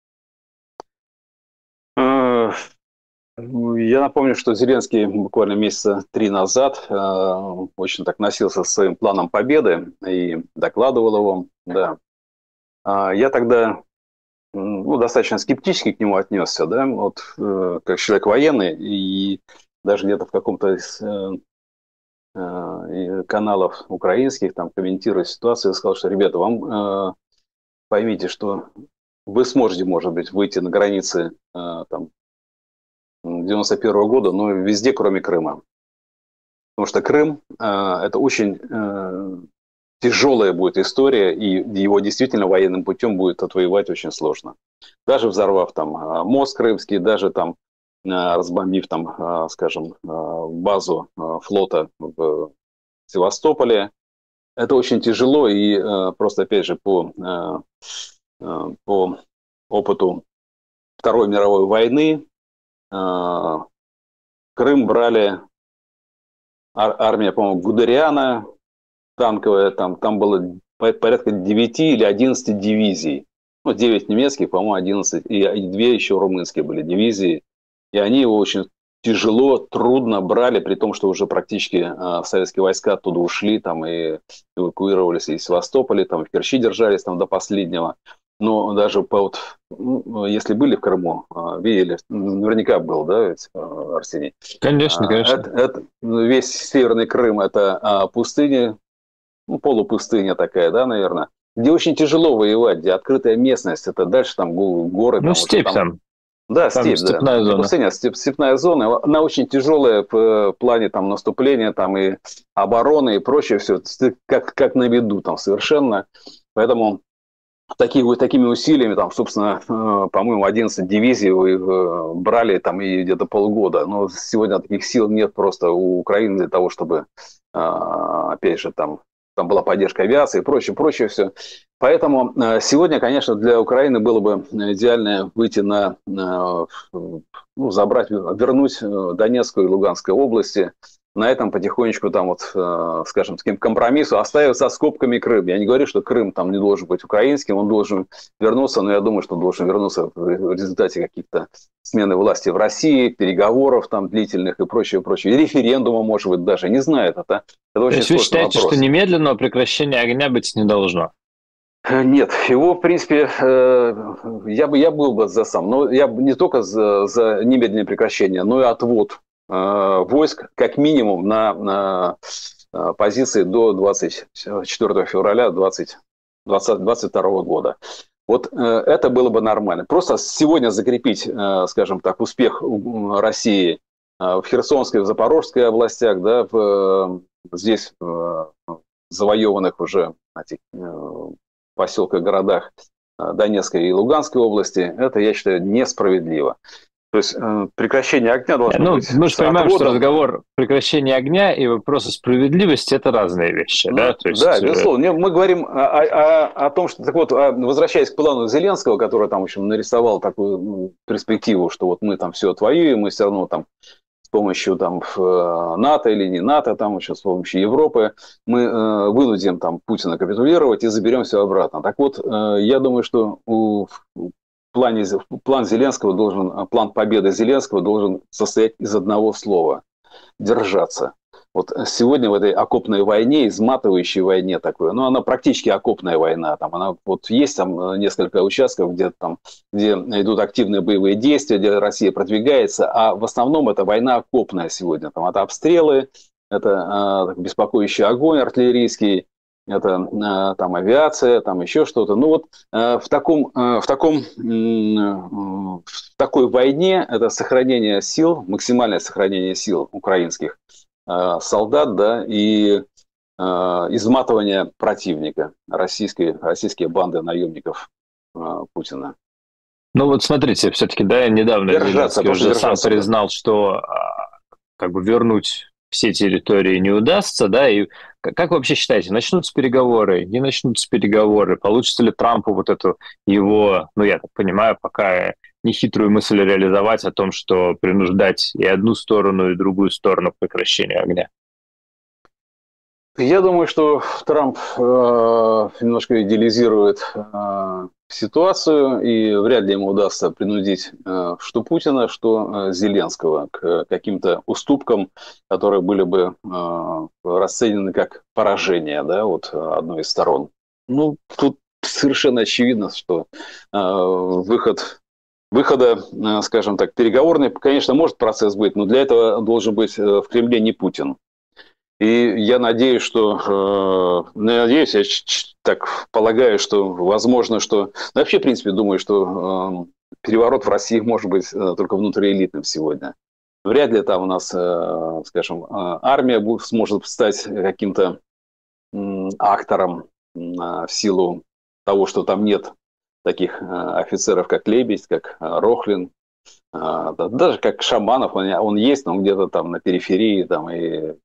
Я напомню, что Зеленский буквально месяца три назад э, очень так носился со своим планом победы и докладывал его. Да. Я тогда ну, достаточно скептически к нему отнесся, да, вот, э, как человек военный, и даже где-то в каком-то из э, э, каналов украинских, там, комментируя ситуацию, я сказал, что, ребята, вам э, поймите, что вы сможете, может быть, выйти на границы э, там, девяносто первого года, но везде, кроме Крыма. Потому что Крым э, – это очень э, тяжелая будет история, и его действительно военным путем будет отвоевать очень сложно. Даже взорвав там мост крымский, даже там разбомбив там, скажем, базу флота в Севастополе, это очень тяжело, и просто, опять же, по, по опыту Второй мировой войны Крым брали армия, по-моему, Гудериана, танковая, там, там было порядка девяти или одиннадцати дивизий. Ну, девять немецких, по-моему, одиннадцать, и две еще румынские были дивизии. И они его очень тяжело, трудно брали, при том, что уже практически э, советские войска оттуда ушли, там, и эвакуировались из Севастополя, там, в Керчи держались там, до последнего. Но даже по, вот, ну, если были в Крыму, э, видели, наверняка был, да, ведь, э, Арсений? Конечно, конечно. Это, это, весь Северный Крым – это э, пустыни, ну, полупустыня такая, да, наверное, где очень тяжело воевать, где открытая местность, это дальше там горы. Ну, там, степь вот, там. там. Да, там степь, степная да. зона. Пустыня, степ, степная зона, она очень тяжелая в плане там наступления, там и обороны и прочее, все как, как на виду там совершенно. Поэтому такие, такими усилиями, там, собственно, по-моему, одиннадцать дивизий вы брали там и где-то полгода. Но сегодня таких сил нет просто у Украины для того, чтобы, опять же, там, там была поддержка авиации и прочее, прочее все. Поэтому сегодня, конечно, для Украины было бы идеально выйти на, ну, забрать, вернуть Донецкую и Луганскую области. На этом потихонечку, там вот, скажем, таким компромиссу, оставив со скобками Крым. Я не говорю, что Крым там не должен быть украинским, он должен вернуться, но я думаю, что он должен вернуться в результате каких-то смены власти в России, переговоров там длительных и прочее, прочее. И референдума, может быть, даже, не знаю. Это, это очень То есть вы считаете, вопрос. Что немедленного прекращения огня быть не должно? Нет, его, в принципе, я бы я был бы за сам, но я бы не только за, за немедленное прекращение, но и отвод войск как минимум на, на позиции до двадцать четвёртого февраля двадцать двадцать второго года. Вот это было бы нормально. Просто сегодня закрепить, скажем так, успех России в Херсонской, в Запорожской областях, да, в, здесь в завоеванных уже этих, поселках, городах Донецкой и Луганской области, это, я считаю, несправедливо. То есть э, прекращение огня должно ну, быть... Мы же понимаем, что разговор прекращения огня и вопросы справедливости – это разные вещи. Ну, да, То есть... да, безусловно. Мы говорим о, о, о том, что... Так вот, возвращаясь к плану Зеленского, который там, в общем, нарисовал такую ну, перспективу, что вот мы там все отвоюем, мы все равно там с помощью там, НАТО или не НАТО, там, еще с помощью Европы, мы э, вынудим там, Путина капитулировать и заберем все обратно. Так вот, э, я думаю, что у... Плане, план Зеленского должен, план победы Зеленского должен состоять из одного слова – держаться. Вот сегодня в этой окопной войне, изматывающей войне такой, ну, она практически окопная война, там, она, вот есть там несколько участков, где, там, где идут активные боевые действия, где Россия продвигается, а в основном это война окопная сегодня. Там, это обстрелы, это э, беспокоящий огонь артиллерийский, это э, там авиация, там еще что-то. Ну вот э, в таком, э, в таком, э, в такой войне это сохранение сил, максимальное сохранение сил украинских э, солдат, да, и э, изматывание противника, российской, российские банды наемников э, Путина. Ну вот смотрите, все-таки, да, недавно Зеленский уже сам признал, что как бы вернуть все территории не удастся, да, и как вы вообще считаете, начнутся переговоры, не начнутся переговоры, получится ли Трампу вот эту его, ну, я так понимаю, пока нехитрую мысль реализовать о том, что принуждать и одну сторону, и другую сторону к прекращению огня? Я думаю, что Трамп э, немножко идеализирует э, ситуацию, и вряд ли ему удастся принудить э, что Путина, что э, Зеленского к каким-то уступкам, которые были бы э, расценены как поражение, да, вот одной из сторон. Ну, тут совершенно очевидно, что э, выход... Выхода, скажем так, переговорный, конечно, может процесс быть, но для этого должен быть в Кремле не Путин. И я надеюсь, что, э, надеюсь, я так полагаю, что возможно, что... Ну, вообще, в принципе, думаю, что э, переворот в России может быть э, только внутриэлитным сегодня. Вряд ли там у нас, э, скажем, э, армия будет, сможет стать каким-то э, актором э, в силу того, что там нет таких э, офицеров, как Лебедь, как э, Рохлин. Э, даже как Шаманов, он, он есть, но он где-то там на периферии, там и...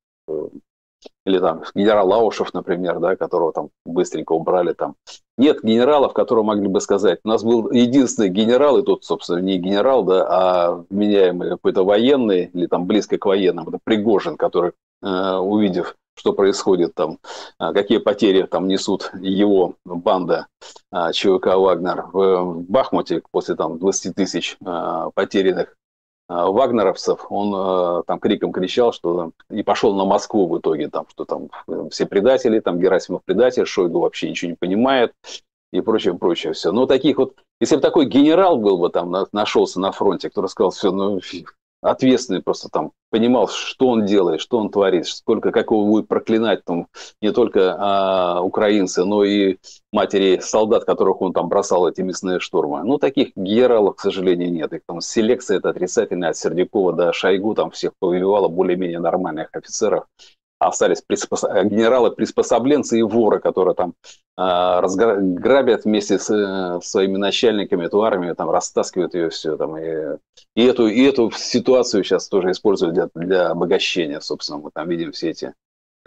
Или там генерал Лаушев, например, да, которого там быстренько убрали там. Нет генералов, которые могли бы сказать. У нас был единственный генерал, и тут, собственно, не генерал, да, а вменяемый какой-то военный, или там близко к военным, это Пригожин, который, э, увидев, что происходит там, э, какие потери там несут его банда э, ЧВК «Вагнер» в Бахмуте после там двадцати тысяч э, потерянных вагнеровцев, он э, там криком кричал, что и пошел на Москву в итоге, там, что там все предатели, там Герасимов предатель, Шойгу вообще ничего не понимает и прочее, прочее все. Но таких вот, если бы такой генерал был бы там, нашелся на фронте, кто рассказал все, ну, ответственный просто там, понимал, что он делает, что он творит, сколько, как его будет проклинать там не только а, украинцы, но и матери солдат, которых он там бросал эти мясные штурмы. Ну, таких генералов, к сожалению, нет. Их там селекция это отрицательная от Сердюкова до Шойгу, там всех повивало более-менее нормальных офицеров. Остались приспос... генералы-приспособленцы и воры, которые там э, разграбят вместе с э, своими начальниками эту армию, там растаскивают ее все. Там, и, и, эту, и эту ситуацию сейчас тоже используют для, для обогащения. Собственно, мы там видим все эти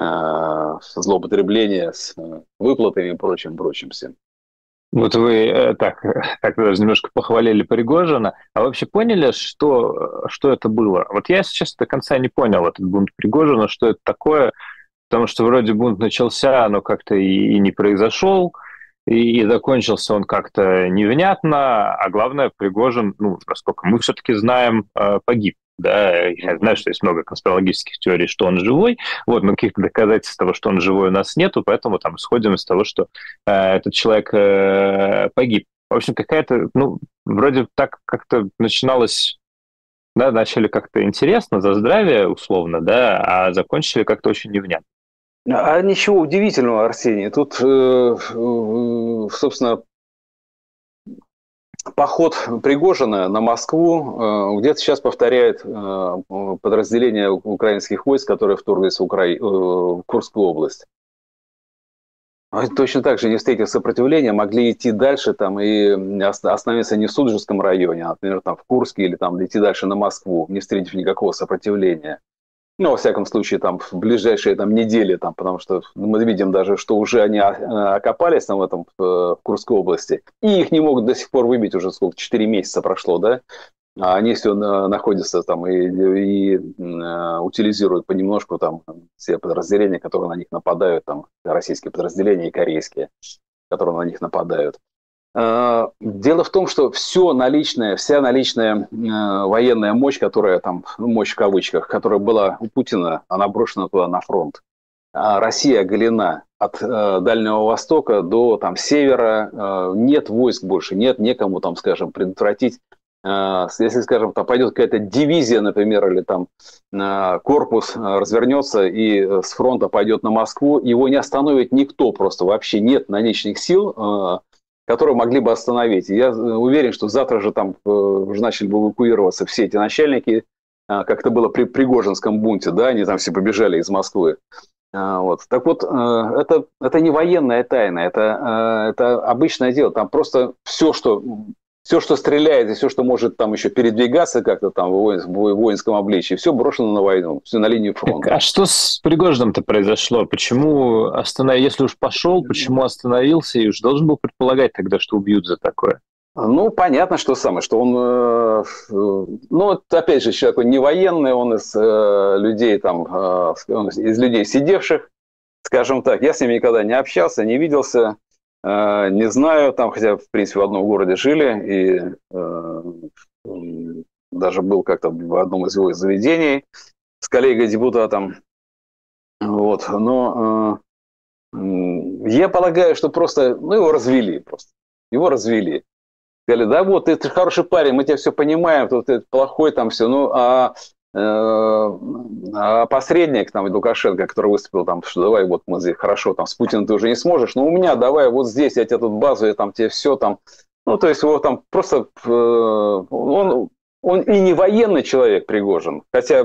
э, злоупотребления с э, выплатами и прочим, прочим всем. Вот вы э, так, так даже немножко похвалили Пригожина, а вообще поняли, что, что это было? Вот я, если честно, до конца не понял этот бунт Пригожина, что это такое, потому что вроде бунт начался, но как-то и, и не произошел, и, и закончился он как-то невнятно, а главное, Пригожин, ну, насколько мы все-таки знаем, э, погиб. Да, я знаю, что есть много конспирологических теорий, что он живой, вот, но каких-то доказательств того, что он живой, у нас нету, поэтому там исходим из того, что э, этот человек э, погиб. В общем, какая-то, ну, вроде так как-то начиналось, да, начали как-то интересно, за здравие, условно, да, а закончили как-то очень невнятно. А ничего удивительного, Арсений, тут, э, э, собственно, поход Пригожина на Москву где-то сейчас повторяет подразделение украинских войск, которые вторглись в, Укра... в Курскую область. Точно так же, не встретив сопротивления, могли идти дальше там, и остановиться не в Суджевском районе, а, например, там, в Курске или там, идти дальше на Москву, не встретив никакого сопротивления. Ну, во всяком случае, там, в ближайшие там, недели, там, потому что мы видим даже, что уже они окопались там, в, этом, в Курской области, и их не могут до сих пор выбить, уже сколько, четыре месяца прошло, да? А они все находятся там и, и, и утилизируют понемножку там все подразделения, которые на них нападают, там российские подразделения и корейские, которые на них нападают. Дело в том, что все наличное, вся наличная военная мощь, которая там, ну, мощь в кавычках, которая была у Путина, она брошена туда на фронт. А Россия оголена от Дальнего Востока до там севера, нет войск больше, нет некому там, скажем, предотвратить. Если, скажем, там пойдет какая-то дивизия, например, или там корпус развернется и с фронта пойдет на Москву, его не остановит никто, просто вообще нет наличных сил, которые могли бы остановить. Я уверен, что завтра же там уже начали бы эвакуироваться все эти начальники, как это было при Пригожинском бунте, да, они там все побежали из Москвы. Вот. Так вот, это, это не военная тайна, это, это обычное дело. Там просто все, что... Все, что стреляет, и все, что может там еще передвигаться как-то там в воинском обличии, все брошено на войну, все на линию фронта. Так, а что с Пригожиным-то произошло? Почему остановился? Если уж пошел, почему остановился? И уж должен был предполагать тогда, что убьют за такое. Ну, понятно, что самое, что он, ну, опять же, человек не военный, он из людей там, из людей сидевших, скажем так. Я с ним никогда не общался, не виделся. Не знаю, там, хотя, в принципе, в одном городе жили, и э, даже был как-то в одном из его заведений с коллегой-депутатом. Вот, но э, я полагаю, что просто, ну, его развели просто. Его развели. Сказали, да вот, ты, ты хороший парень, мы тебя все понимаем, тут ты плохой там все, ну, а... А посредник, там, Лукашенко, который выступил, там, что давай, вот мы здесь хорошо, там, с Путиным ты уже не сможешь, но у меня давай вот здесь, я тебе тут базу, я там тебе все там, ну, то есть его там просто, он, он и не военный человек, Пригожин, хотя,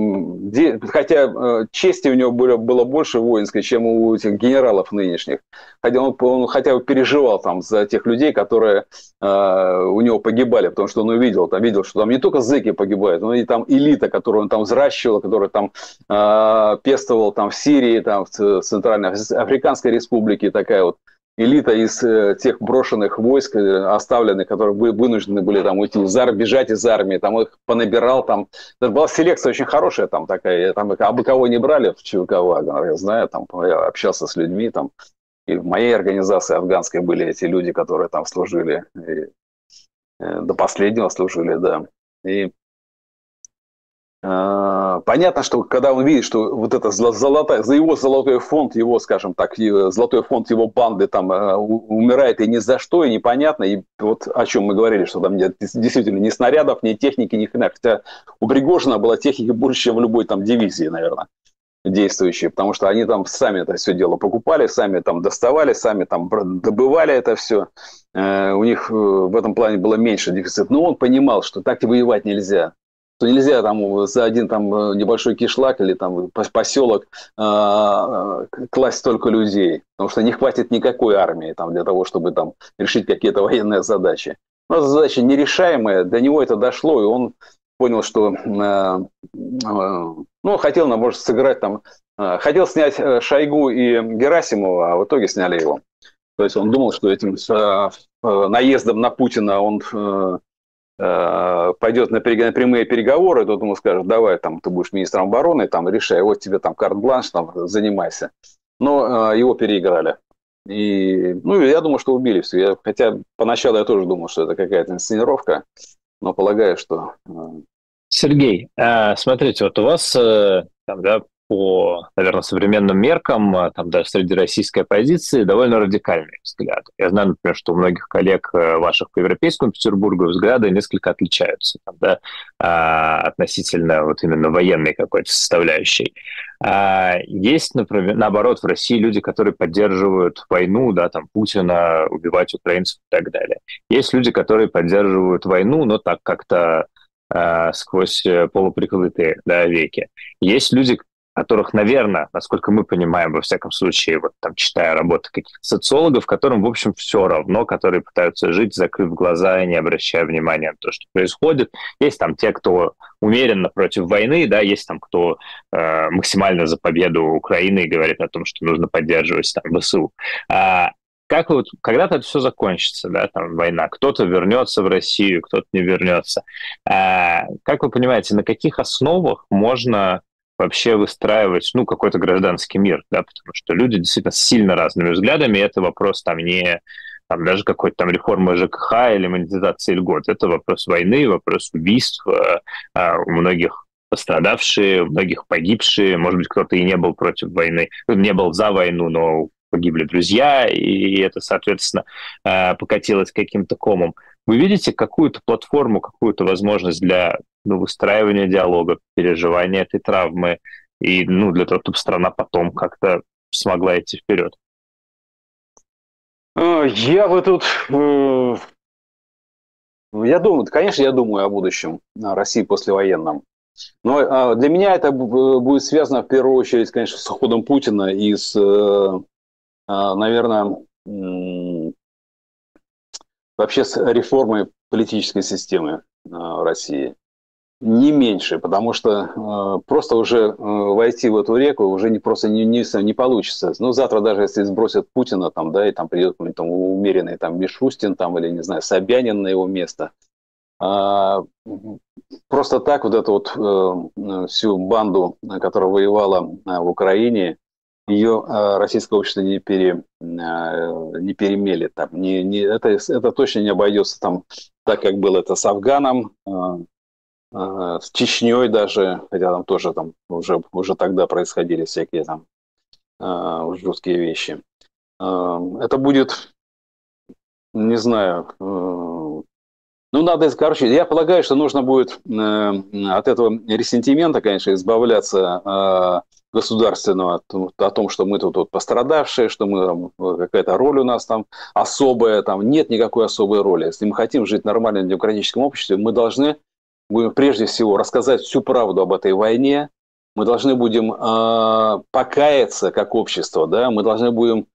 хотя чести у него было, было больше воинской, чем у этих генералов нынешних, хотя он, он хотя бы переживал там за тех людей, которые э, у него погибали, потому что он увидел, там, видел, что там не только зэки погибают, но и там элита, которую он там взращивал, которую там э, пестовал там в Сирии, там в Центральной Африканской Республике, такая вот элита из э, тех брошенных войск, э, оставленных, которые вы, вынуждены были там уйти из армии, бежать из армии, там их понабирал, там это была селекция очень хорошая, там такая, там абы кого не брали в ЧВК Вагнер, я знаю, там я общался с людьми, там и в моей организации афганской были эти люди, которые там служили, и, э, до последнего служили, да, и понятно, что когда он видит, что вот это золотое, за его золотой фонд, его, скажем так, золотой фонд его банды там умирает и ни за что, и непонятно, и вот о чем мы говорили, что там нет действительно ни снарядов, ни техники, ни хрена, хотя у Пригожина была техники больше, чем в любой там дивизии, наверное, действующие, потому что они там сами это все дело покупали, сами там доставали, сами там добывали это все, у них в этом плане было меньше дефицит, но он понимал, что так и воевать нельзя. Что нельзя там за один там небольшой кишлак или там поселок э, класть столько людей, потому что не хватит никакой армии там для того, чтобы там решить какие-то военные задачи. Но задача нерешаемая, до него это дошло, и он понял, что э, э, ну, хотел, может, сыграть там, э, хотел снять Шойгу и Герасимова, а в итоге сняли его. То есть он думал, что этим э, э, наездом на Путина он э, пойдет на прямые переговоры, тот ему скажет, давай, там, ты будешь министром обороны, там, решай, вот тебе там карт-бланш, там, занимайся. Но э, его переиграли. И, ну, я думаю, что убили все. Я, хотя поначалу я тоже думал, что это какая-то инсценировка, но полагаю, что... Э... Сергей, э, смотрите, вот у вас, э, там, да, по, наверное, современным меркам, там, да, среди российской оппозиции довольно радикальные взгляды. Я знаю, например, что у многих коллег ваших по Европейскому Петербургу взгляды несколько отличаются, там, да, относительно вот именно военной какой-то составляющей. Есть, например, наоборот, в России люди, которые поддерживают войну, да, там, Путина, убивать украинцев и так далее. Есть люди, которые поддерживают войну, но так как-то сквозь полуприкрытые, да, веки. Есть люди, которых, наверное, насколько мы понимаем, во всяком случае, вот там читая работы каких-то социологов, которым, в общем, все равно, которые пытаются жить, закрыв глаза и не обращая внимания на то, что происходит. Есть там те, кто умеренно против войны, да, есть там кто э, максимально за победу Украины и говорит о том, что нужно поддерживать там ВСУ. А как вот, когда-то это все закончится, да, там война, кто-то вернется в Россию, кто-то не вернется. А, как вы понимаете, на каких основах можно вообще выстраивать, ну, какой-то гражданский мир, да, потому что люди действительно с сильно разными взглядами, и это вопрос там не там, даже какой-то там реформы ЖКХ или монетизации льгот, это вопрос войны, вопрос убийств, а, у многих пострадавшие, у многих погибшие, может быть, кто-то и не был против войны, не был за войну, но погибли друзья, и это, соответственно, покатилось каким-то комом. Вы видите какую-то платформу, какую-то возможность для ну, выстраивания диалога, переживания этой травмы, и ну, для того, чтобы страна потом как-то смогла идти вперед? Я бы тут... Я думаю, конечно, я думаю о будущем России послевоенном. Но для меня это будет связано в первую очередь, конечно, с уходом Путина и с, наверное, вообще с реформой политической системы России. Не меньше, потому что просто уже войти в эту реку уже не, просто не, не, не получится. Ну, завтра даже если сбросят Путина, там, да, и там придет там, умеренный там, Мишустин там, или, не знаю, Собянин на его место, просто так вот эту вот э, всю банду, которая воевала э, в Украине, ее э, российское общество не, пере, э, не перемелет. Там, не, не, это, это точно не обойдется там, так, как было это с Афганом, э, э, с Чечней даже, хотя там тоже там, уже, уже тогда происходили всякие там э, жесткие вещи. Э, это будет, не знаю... Э, Ну, надо, короче, я полагаю, что нужно будет э, от этого ресентимента, конечно, избавляться э, государственного, о том, что мы тут, тут пострадавшие, что мы, какая-то роль у нас там особая, там нет никакой особой роли. Если мы хотим жить в нормальном демократическом обществе, мы должны будем прежде всего рассказать всю правду об этой войне, мы должны будем э, покаяться как общество, да, мы должны будем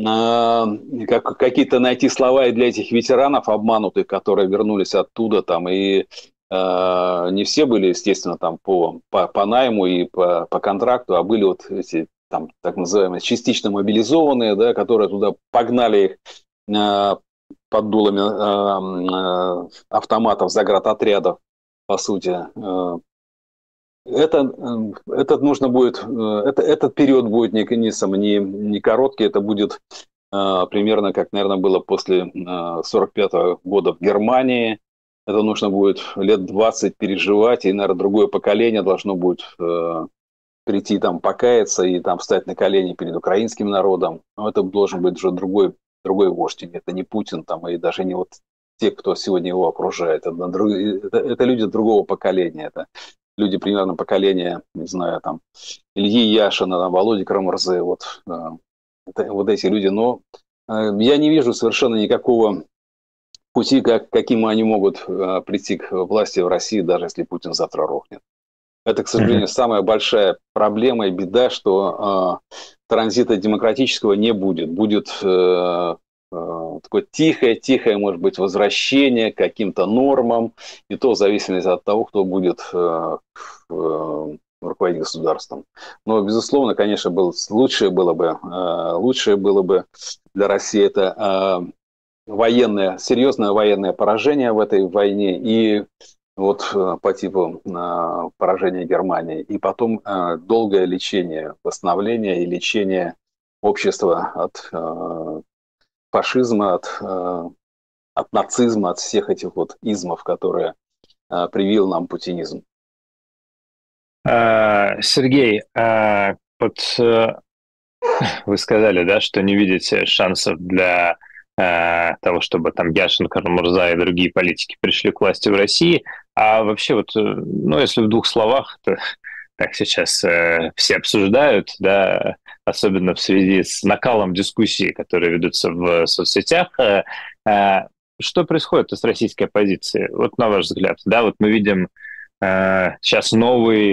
э, как, какие-то найти слова и для этих ветеранов обманутых, которые вернулись оттуда, там, и э, не все были, естественно, там по, по, по найму и по, по контракту, а были вот эти, там, так называемые, частично мобилизованные, да, которые туда погнали их э, под дулами э, э, автоматов, заградотрядов, по сути. Э, Это, это нужно будет, это, этот период будет не, не, не короткий, это будет э, примерно как, наверное, было после э, сорок пятого года в Германии. Это нужно будет лет двадцать переживать, и, наверное, другое поколение должно будет э, прийти там покаяться и там встать на колени перед украинским народом. Но это должен быть уже другой, другой вождь. Это не Путин там, и даже не вот те, кто сегодня его окружает. Это, это, это люди другого поколения. Это люди примерно поколения, не знаю, там, Ильи Яшина, там, Володи Крамарзе, вот, это, вот эти люди. Но э, я не вижу совершенно никакого пути, как, каким они могут э, прийти к власти в России, даже если Путин завтра рухнет. Это, к сожалению, mm-hmm. самая большая проблема и беда, что э, транзита демократического не будет. Будет э, э, такое тихое-тихое, может быть, возвращение к каким-то нормам, и то в зависимости от того, кто будет э, э, руководить государством. Но, безусловно, конечно, был, лучшее было бы, э, лучшее было бы для России это э, военное, серьезное военное поражение в этой войне и вот по типу э, поражения Германии, и потом э, долгое лечение, восстановление и лечение общества от э, фашизма, от, э, от нацизма, от всех этих вот измов, которые э, привил нам путинизм. Сергей, вот вы сказали, да, что не видите шансов для того, чтобы там Яшин, Кара-Мурза и другие политики пришли к власти в России. А вообще вот, ну, если в двух словах, то так сейчас э, все обсуждают, да, особенно в связи с накалом дискуссий, которые ведутся в соцсетях, э, э, что происходит с российской оппозицией? Вот на ваш взгляд, да, вот мы видим э, сейчас новый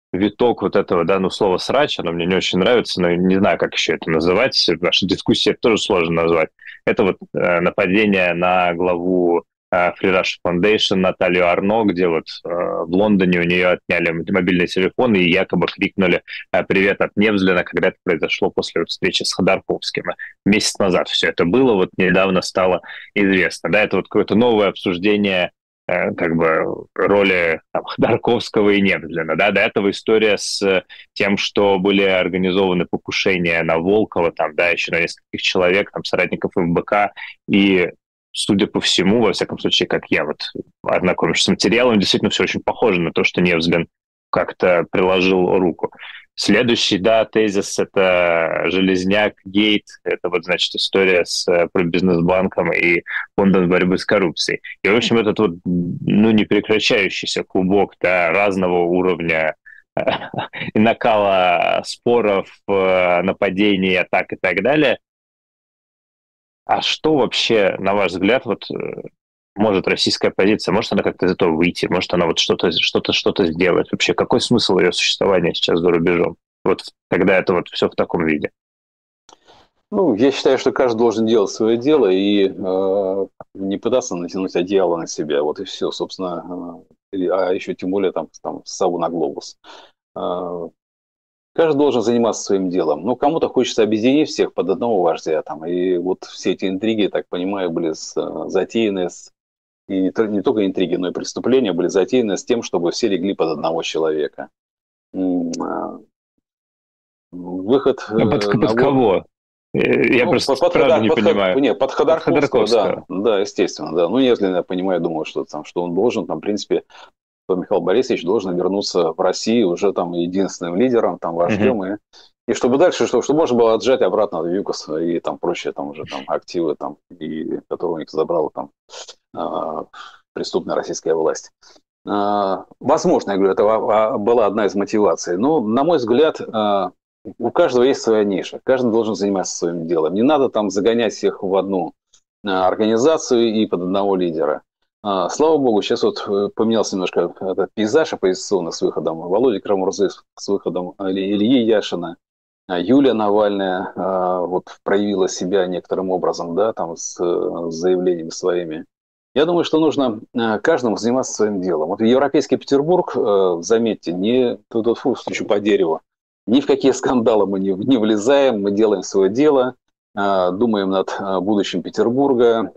виток вот этого, да, ну, слова «срач», оно мне не очень нравится, но не знаю, как еще это называть. В нашей дискуссии это тоже сложно назвать. Это вот э, нападение на главу э, Free Russia Foundation Наталью Арно, где вот э, в Лондоне у нее отняли мобильный телефон и якобы крикнули э, «Привет от Невзлина», когда это произошло после вот встречи с Ходорковским. Месяц назад все это было, вот недавно стало известно. Да, это вот какое-то новое обсуждение как бы роли там, Ходорковского и Невзлина. Да? До этого история с тем, что были организованы покушения на Волкова, там, да, еще на нескольких человек, там, соратников МБК, и, судя по всему, во всяком случае, как я вот ознакомившись с материалом, действительно все очень похоже на то, что Невзлин как-то приложил руку. Следующий, да, тезис — это Железняк Гейт, это вот, значит, история с Пробизнесбанком и фондом борьбы с коррупцией. И, в общем, этот вот, ну, непрекращающийся клубок, да, разного уровня и накала споров, нападений, атак и так далее. А что вообще, на ваш взгляд, вот может российская оппозиция, может она как-то из этого выйти, может она вот что-то что-то что-то сделать? Вообще, какой смысл ее существования сейчас за рубежом? Вот когда это вот все в таком виде. Ну, я считаю, что каждый должен делать свое дело и э, не пытаться натянуть одеяло на себя. Вот и все, собственно. Э, а еще тем более там, там сову на глобус. Э, каждый должен заниматься своим делом. Ну, кому-то хочется объединить всех под одного вождя. Там, и вот все эти интриги, так понимаю, были с, затеяны с И не только интриги, но и преступления были затеяны с тем, чтобы все легли под одного человека. Выход а под, под кого? Я ну, просто под, правда под, не под, понимаю. Нет, под Ходорковского, под Ходорковского. Да, да, естественно. Да. Ну, если я понимаю, думаю, что, там, что он должен, там, в принципе, что Михаил Борисович должен вернуться в Россию уже там единственным лидером, там, вождем, uh-huh. и, и чтобы дальше, чтобы, чтобы можно было отжать обратно в ЮКОС и там прочие там уже там активы, там, и, которые у них забрала там э, преступная российская власть. Э, возможно, я говорю, это была одна из мотиваций. Но, на мой взгляд, э, у каждого есть своя ниша. Каждый должен заниматься своим делом. Не надо там загонять всех в одну э, организацию и под одного лидера. Слава богу, сейчас вот поменялся немножко этот пейзаж оппозиционный с выходом Володи Крамурзы, с выходом Ильи Яшина. Юлия Навальная вот проявила себя некоторым образом, да, там с заявлениями своими. Я думаю, что нужно каждому заниматься своим делом. Вот Европейский Петербург, заметьте, не тут фу, стучу по дереву, ни в какие скандалы мы не, не влезаем, мы делаем свое дело, думаем над будущим Петербурга,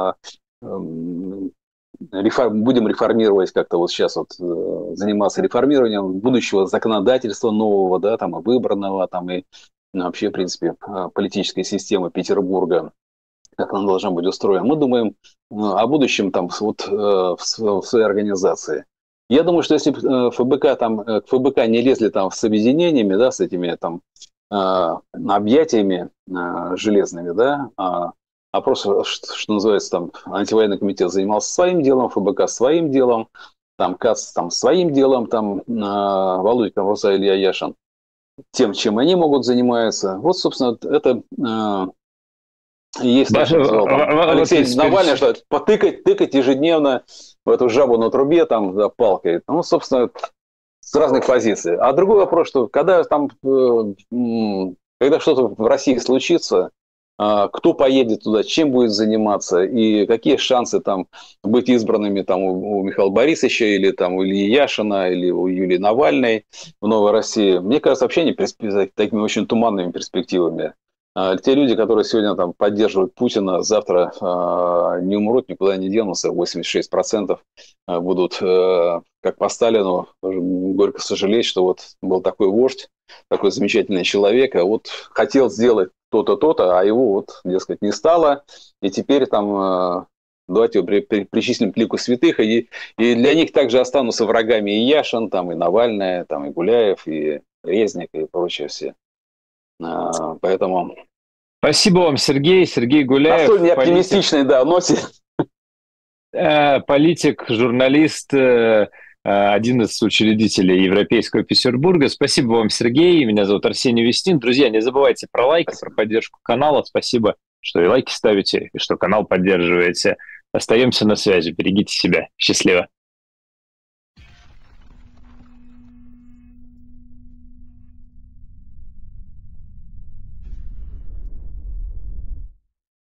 будем реформировать как-то вот сейчас вот заниматься реформированием будущего законодательства нового, да, там и выбранного, там и вообще, в принципе, политической системы Петербурга, как она должна быть устроена. Мы думаем о будущем там вот в своей организации. Я думаю, что если ФБК там, к ФБК не лезли там с объединениями, да, с этими там объятиями железными, да, а просто, что называется, там, антивоенный комитет занимался своим делом, ФБК своим делом, там, КАЦ там, своим делом, там, Володя Крамурза, Илья Яшин тем, чем они могут заниматься. Вот, собственно, это э, есть, да, что сказал, там, Алексей Навальный, что потыкать, тыкать ежедневно в эту жабу на трубе, там, да, палкой. Ну, собственно, с разных позиций. А другой вопрос, что когда там, э, когда что-то в России случится, кто поедет туда, чем будет заниматься и какие шансы там быть избранными там у Михаила Борисовича или там у Ильи Яшина или у Юлии Навальной в Новой России. Мне кажется, вообще не перспектив... такими очень туманными перспективами. Те люди, которые сегодня там поддерживают Путина, завтра э, не умрут, никуда не денутся, восемьдесят шесть процентов будут, э, как по Сталину, горько сожалеть, что вот был такой вождь, такой замечательный человек, а вот хотел сделать то-то, то-то, а его вот, дескать, не стало, и теперь там, давайте его при, при, причислим к лику святых, и, и для них также останутся врагами и Яшин, там, и Навальная, там, и Гуляев, и Резник, и прочие все. А, поэтому... Спасибо вам, Сергей. Сергей Гуляев. На столь неоптимистичной, да, ноте. Политик, журналист, один из учредителей Европейского Петербурга. Спасибо вам, Сергей. Меня зовут Арсений Вестин. Друзья, не забывайте про лайки, Спасибо. Про поддержку канала. Спасибо, что и лайки ставите, и что канал поддерживаете. Остаемся на связи. Берегите себя. Счастливо.